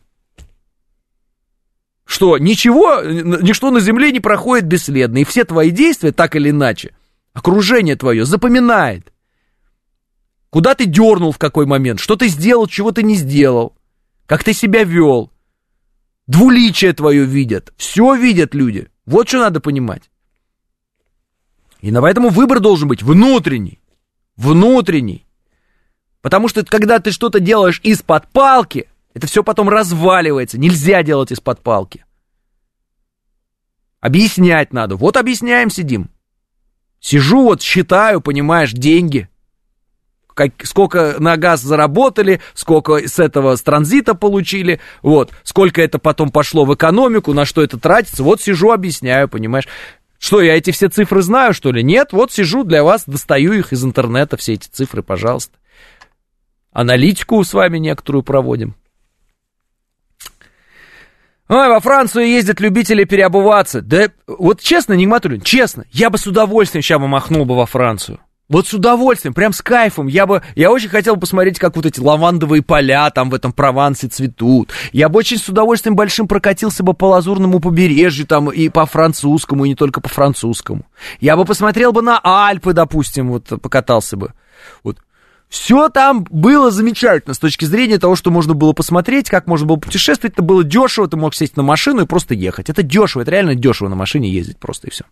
что ничего, ничто на земле не проходит бесследно. И все твои действия, так или иначе, окружение твое запоминает. Куда ты дернул в какой момент, что ты сделал, чего ты не сделал, как ты себя вел. Двуличие твое видят. Все видят люди. Вот что надо понимать. И поэтому выбор должен быть внутренний. Внутренний. Потому что когда ты что-то делаешь из-под палки, это все потом разваливается. Нельзя делать из-под палки. Объяснять надо. Вот объясняем, сидим. Сижу вот, считаю, понимаешь, деньги. Как, сколько на газ заработали, сколько с этого с транзита получили, вот, сколько это потом пошло в экономику, на что это тратится, вот сижу, объясняю, понимаешь. Что, я эти все цифры знаю, что ли? Нет, вот сижу для вас, достаю их из интернета, все эти цифры, пожалуйста. Аналитику с вами некоторую проводим. Ой, во Францию ездят любители переобуваться. Да вот честно, Нигматуллин, честно, я бы с удовольствием сейчас бы махнул бы во Францию. Вот с удовольствием, прям с кайфом. Я бы, я очень хотел посмотреть, как вот эти лавандовые поля там в этом Провансе цветут. Я бы очень с удовольствием большим прокатился бы по Лазурному побережью там и по французскому, и не только по французскому. Я бы посмотрел бы на Альпы, допустим, вот покатался бы. Вот. Все там было замечательно с точки зрения того, что можно было посмотреть, как можно было путешествовать. Это было дешево, ты мог сесть на машину и просто ехать. Это дешево, это реально дешево на машине ездить просто и все.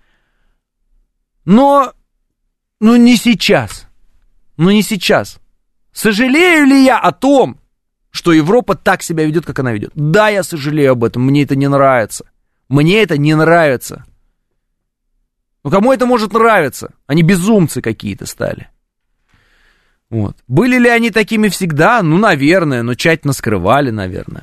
Но... Ну, не сейчас. Ну, не сейчас. Сожалею ли я о том, что Европа так себя ведет, как она ведет? Да, я сожалею об этом. Мне это не нравится. Мне это не нравится. Ну, кому это может нравиться? Они безумцы какие-то стали. Вот. Были ли они такими всегда? Ну, наверное, но тщательно скрывали, наверное.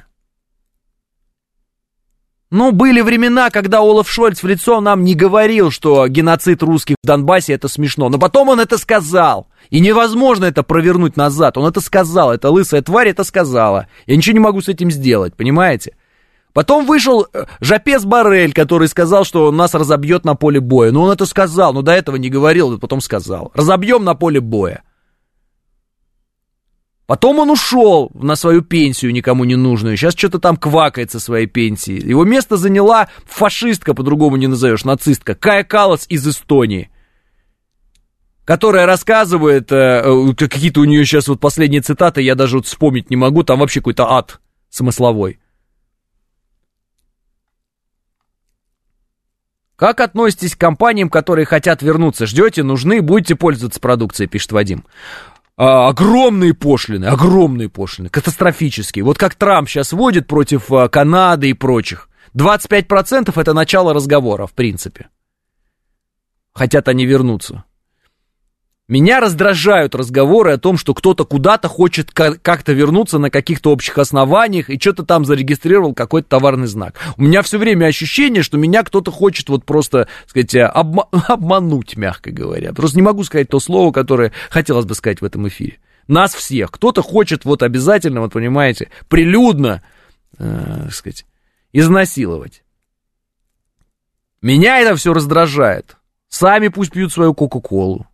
Ну, были времена, когда Олаф Шольц в лицо нам не говорил, что геноцид русских в Донбассе это смешно. Но потом он это сказал. И невозможно это провернуть назад. Он это сказал. Эта лысая тварь это сказала. Я ничего не могу с этим сделать, понимаете? Потом вышел Жапес Боррель, который сказал, что он нас разобьет на поле боя. Ну, он это сказал, но до этого не говорил, а потом сказал. Разобьем на поле боя. Потом он ушел на свою пенсию никому не нужную. Сейчас что-то там квакает со своей пенсии. Его место заняла фашистка, по-другому не назовешь, нацистка, Кая Каллас из Эстонии, которая рассказывает, э, какие-то у нее сейчас вот последние цитаты, я даже вот вспомнить не могу, там вообще какой-то ад смысловой. Как относитесь к компаниям, которые хотят вернуться? Ждете, нужны, будете пользоваться продукцией, пишет Вадим. А, огромные пошлины, огромные пошлины, катастрофические. Вот как Трамп сейчас вводит против а, Канады и прочих. двадцать пять процентов это начало разговора, в принципе. Хотят они вернуться. Меня раздражают разговоры о том, что кто-то куда-то хочет как-то вернуться на каких-то общих основаниях и что-то там зарегистрировал, какой-то товарный знак. У меня все время ощущение, что меня кто-то хочет вот просто, так сказать, обма- обмануть, мягко говоря. Просто не могу сказать то слово, которое хотелось бы сказать в этом эфире. Нас всех. Кто-то хочет вот обязательно, вот понимаете, прилюдно, э, так сказать, изнасиловать. Меня это все раздражает. Сами пусть пьют свою Кока-Колу.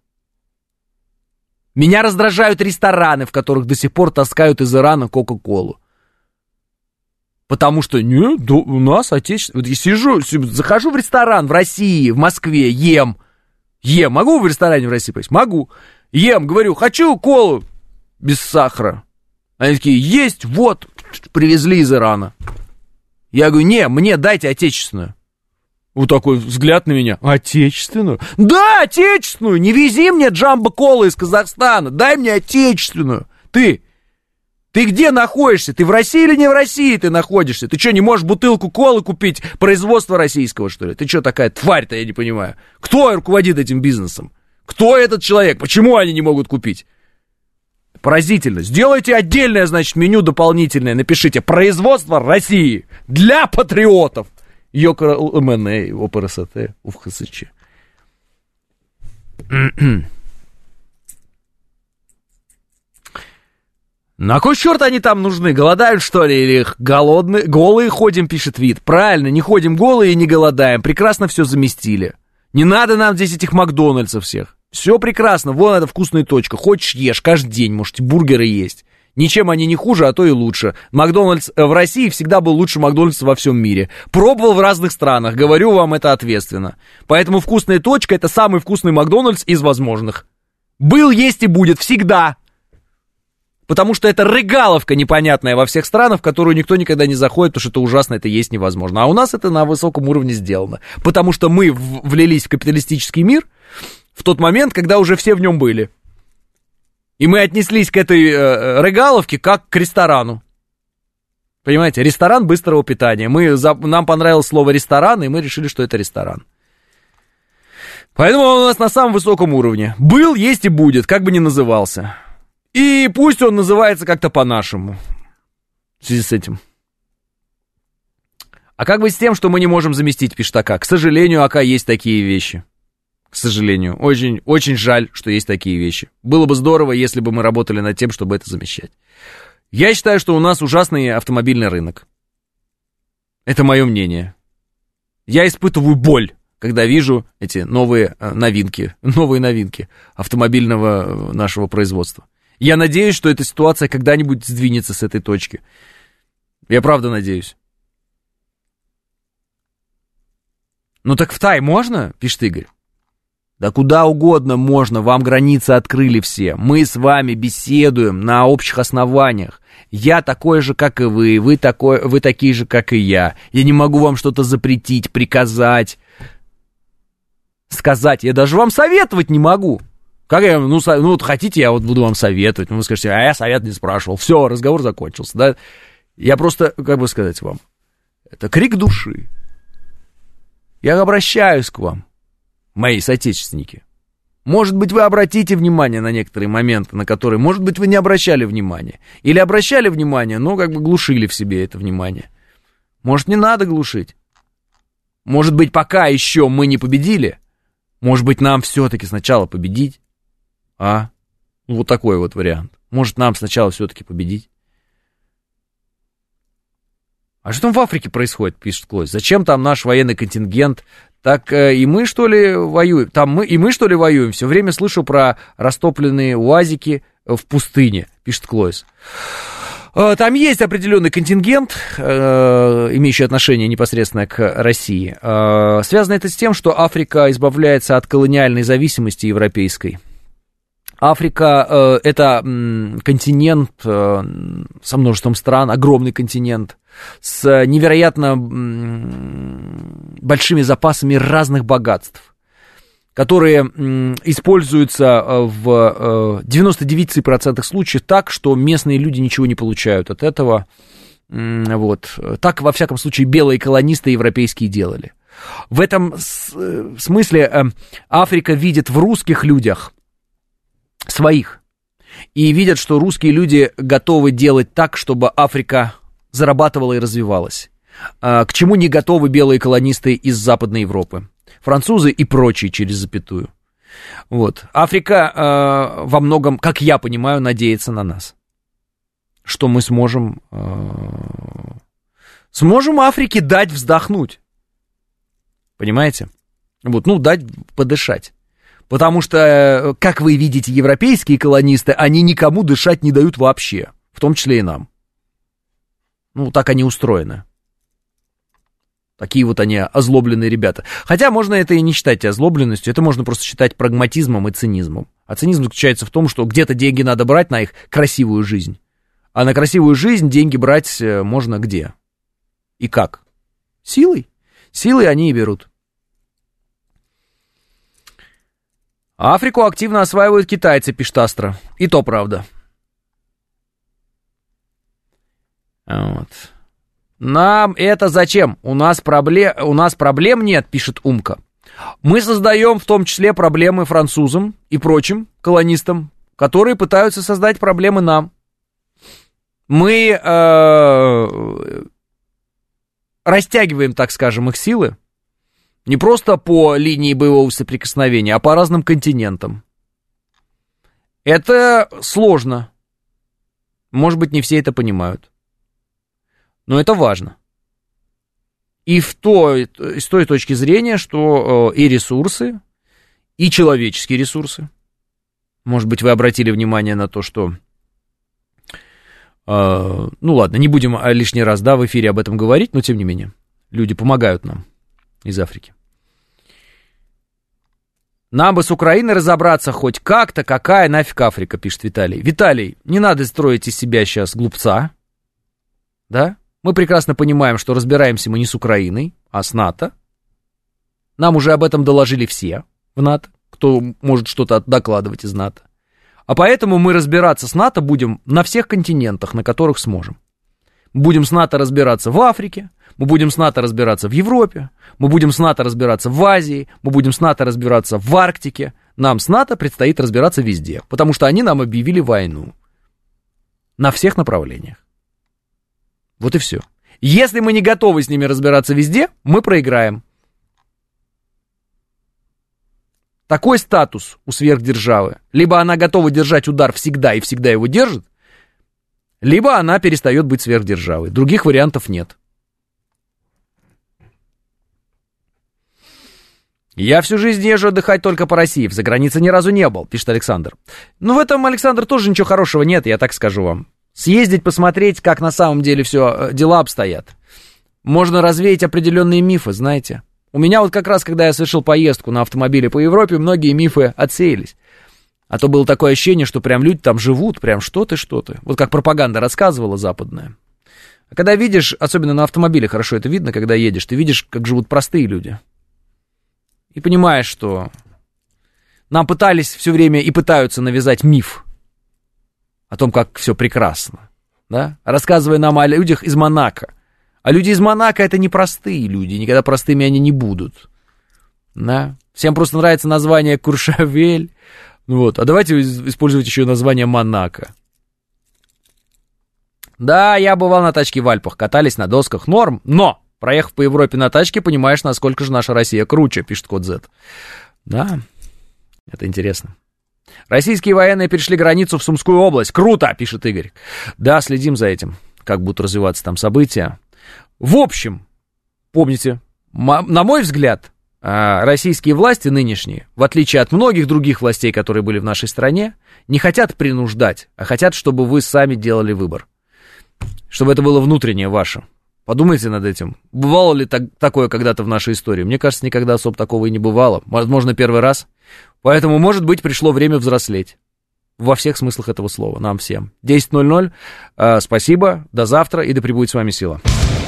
Меня раздражают рестораны, в которых до сих пор таскают из Ирана Кока-Колу. Потому что, нет, да, у нас отечественное. Вот я сижу, захожу в ресторан в России, в Москве, ем. Ем. Могу в ресторане в России поесть? Могу. Ем, говорю, хочу колу без сахара. Они такие, есть, вот, привезли из Ирана. Я говорю, не, мне дайте отечественную. Вот такой взгляд на меня. Отечественную? Да, отечественную! Не вези мне джамбо-колы из Казахстана, дай мне отечественную. Ты, ты где находишься? Ты в России или не в России ты находишься? Ты что, не можешь бутылку колы купить производства российского, что ли? Ты что такая тварь-то, я не понимаю. Кто руководит этим бизнесом? Кто этот человек? Почему они не могут купить? Поразительно. Сделайте отдельное, значит, меню дополнительное. Напишите «Производство России для патриотов». Йокара ЛМН, ОПРСТ, УФХСЧ. На кой черт они там нужны? Голодают, что ли, или голодные? Голые ходим, пишет Вид. Правильно, не ходим голые и не голодаем. Прекрасно все заместили. Не надо нам здесь этих Макдональдсов всех. Все прекрасно, вон эта вкусная точка. Хочешь, ешь, каждый день можете бургеры есть. Ничем они не хуже, а то и лучше. Макдональдс в России всегда был лучше Макдональдса во всем мире. Пробовал в разных странах, говорю вам это ответственно. Поэтому вкусная точка — это самый вкусный Макдональдс из возможных. Был, есть и будет, всегда. Потому что это рыгаловка непонятная во всех странах, в которую никто никогда не заходит, потому что это ужасно, это есть невозможно. А у нас это на высоком уровне сделано. Потому что мы влились в капиталистический мир в тот момент, когда уже все в нем были. И мы отнеслись к этой э, рыгаловке как к ресторану. Понимаете, ресторан быстрого питания. Мы, за, нам понравилось слово ресторан, и мы решили, что это ресторан. Поэтому он у нас на самом высоком уровне. Был, есть и будет, как бы ни назывался. И пусть он называется как-то по-нашему. В связи с этим. А как быть с тем, что мы не можем заместить, пишет АК? К сожалению, АК, есть такие вещи. К сожалению. Очень, очень жаль, что есть такие вещи. Было бы здорово, если бы мы работали над тем, чтобы это замещать. Я считаю, что у нас ужасный автомобильный рынок. Это мое мнение. Я испытываю боль, когда вижу эти новые новинки, новые новинки автомобильного нашего производства. Я надеюсь, что эта ситуация когда-нибудь сдвинется с этой точки. Я правда надеюсь. Ну так в Тай можно, пишет Игорь? Да куда угодно можно, вам границы открыли все. Мы с вами беседуем на общих основаниях. Я такой же, как и вы, вы, такой, вы такие же, как и я. Я не могу вам что-то запретить, приказать, сказать. Я даже вам советовать не могу. Как я, ну, со, ну вот хотите, я вот буду вам советовать. Вы скажете, а я совет не спрашивал. Все, разговор закончился. Да? Я просто, как бы сказать вам, это крик души. Я обращаюсь к вам, мои соотечественники. Может быть, вы обратите внимание на некоторые моменты, на которые, может быть, вы не обращали внимания. Или обращали внимание, но как бы глушили в себе это внимание. Может, не надо глушить. Может быть, пока еще мы не победили, может быть, нам все-таки сначала победить. А? Вот такой вот вариант. Может, нам сначала все-таки победить. А что там в Африке происходит, пишет Клойс? Зачем там наш военный контингент? Так э, и мы, что ли, воюем? Там мы, и мы, что ли, воюем? Все время слышу про растопленные уазики в пустыне, пишет Клойс. Э, там есть определенный контингент, э, имеющий отношение непосредственно к России. Э, связано это с тем, что Африка избавляется от колониальной зависимости европейской. Африка э, — это м, континент э, со множеством стран, огромный континент, с невероятно м, большими запасами разных богатств, которые м, используются в э, девяносто девять процентов случаев так, что местные люди ничего не получают от этого. М, вот. Так, во всяком случае, белые колонисты европейские делали. В этом с, смысле э, Африка видит в русских людях своих. И видят, что русские люди готовы делать так, чтобы Африка зарабатывала и развивалась. А, к чему не готовы белые колонисты из Западной Европы. Французы и прочие через запятую. Вот. Африка а, во многом, как я понимаю, надеется на нас. Что мы сможем... А, сможем Африке дать вздохнуть. Понимаете? Вот, ну, дать подышать. Потому что, как вы видите, европейские колонисты, они никому дышать не дают вообще, в том числе и нам. Ну, так они устроены. Такие вот они озлобленные ребята. Хотя можно это и не считать озлобленностью, это можно просто считать прагматизмом и цинизмом. А цинизм заключается в том, что где-то деньги надо брать на их красивую жизнь. А на красивую жизнь деньги брать можно где? И как? Силой. Силой они и берут. Африку активно осваивают китайцы, пишет Астра. И то правда. Вот. Нам это зачем? У нас, проблем, у нас проблем нет, пишет Умка. Мы создаем в том числе проблемы французам и прочим колонистам, которые пытаются создать проблемы нам. Мы э, растягиваем, так скажем, их силы не просто по линии боевого соприкосновения, а по разным континентам. Это сложно. Может быть, не все это понимают. Но это важно. И в той, с той точки зрения, что и ресурсы, и человеческие ресурсы. Может быть, вы обратили внимание на то, что... Э, ну ладно, не будем лишний раз, да, в эфире об этом говорить, но тем не менее, люди помогают нам из Африки. Нам бы с Украиной разобраться хоть как-то, какая нафиг Африка, пишет Виталий. Виталий, не надо строить из себя сейчас глупца, да? Мы прекрасно понимаем, что разбираемся мы не с Украиной, а с НАТО. Нам уже об этом доложили все в НАТО, кто может что-то докладывать из НАТО. А поэтому мы разбираться с НАТО будем на всех континентах, на которых сможем. Мы будем с НАТО разбираться в Африке, мы будем с НАТО разбираться в Европе, мы будем с НАТО разбираться в Азии, мы будем с НАТО разбираться в Арктике. Нам с НАТО предстоит разбираться везде, потому что они нам объявили войну. На всех направлениях. Вот и все. Если мы не готовы с ними разбираться везде, мы проиграем. Такой статус у сверхдержавы. Либо она готова держать удар всегда и всегда его держит, либо она перестает быть сверхдержавой. Других вариантов нет. Я всю жизнь езжу отдыхать только по России, в загранице ни разу не был, пишет Александр. Ну, в этом, Александр, тоже ничего хорошего нет, я так скажу вам. Съездить, посмотреть, как на самом деле все дела обстоят. Можно развеять определенные мифы, знаете. У меня вот как раз, когда я совершил поездку на автомобиле по Европе, многие мифы отсеялись. А то было такое ощущение, что прям люди там живут, прям что-то, что-то. Вот как пропаганда рассказывала западная. А когда видишь, особенно на автомобиле хорошо это видно, когда едешь, ты видишь, как живут простые люди. И понимаешь, что нам пытались все время и пытаются навязать миф о том, как все прекрасно, да? Рассказывая нам о людях из Монако. А люди из Монако — это не простые люди, никогда простыми они не будут, да? Всем просто нравится название Куршавель, вот, а давайте использовать еще название Монако. Да, я бывал на тачке в Альпах, катались на досках, норм, но, проехав по Европе на тачке, понимаешь, насколько же наша Россия круче, пишет Код Z. Да, это интересно. Российские военные перешли границу в Сумскую область. Круто, пишет Игорь. Да, следим за этим, как будут развиваться там события. В общем, помните, на мой взгляд, российские власти нынешние, в отличие от многих других властей, которые были в нашей стране, не хотят принуждать, а хотят, чтобы вы сами делали выбор. Чтобы это было внутреннее ваше. Подумайте над этим. Бывало ли так, такое когда-то в нашей истории? Мне кажется, никогда особо такого и не бывало. Возможно, первый раз. Поэтому, может быть, пришло время взрослеть. Во всех смыслах этого слова. Нам всем. десять ноль ноль. Спасибо. До завтра. И да пребудет с вами сила.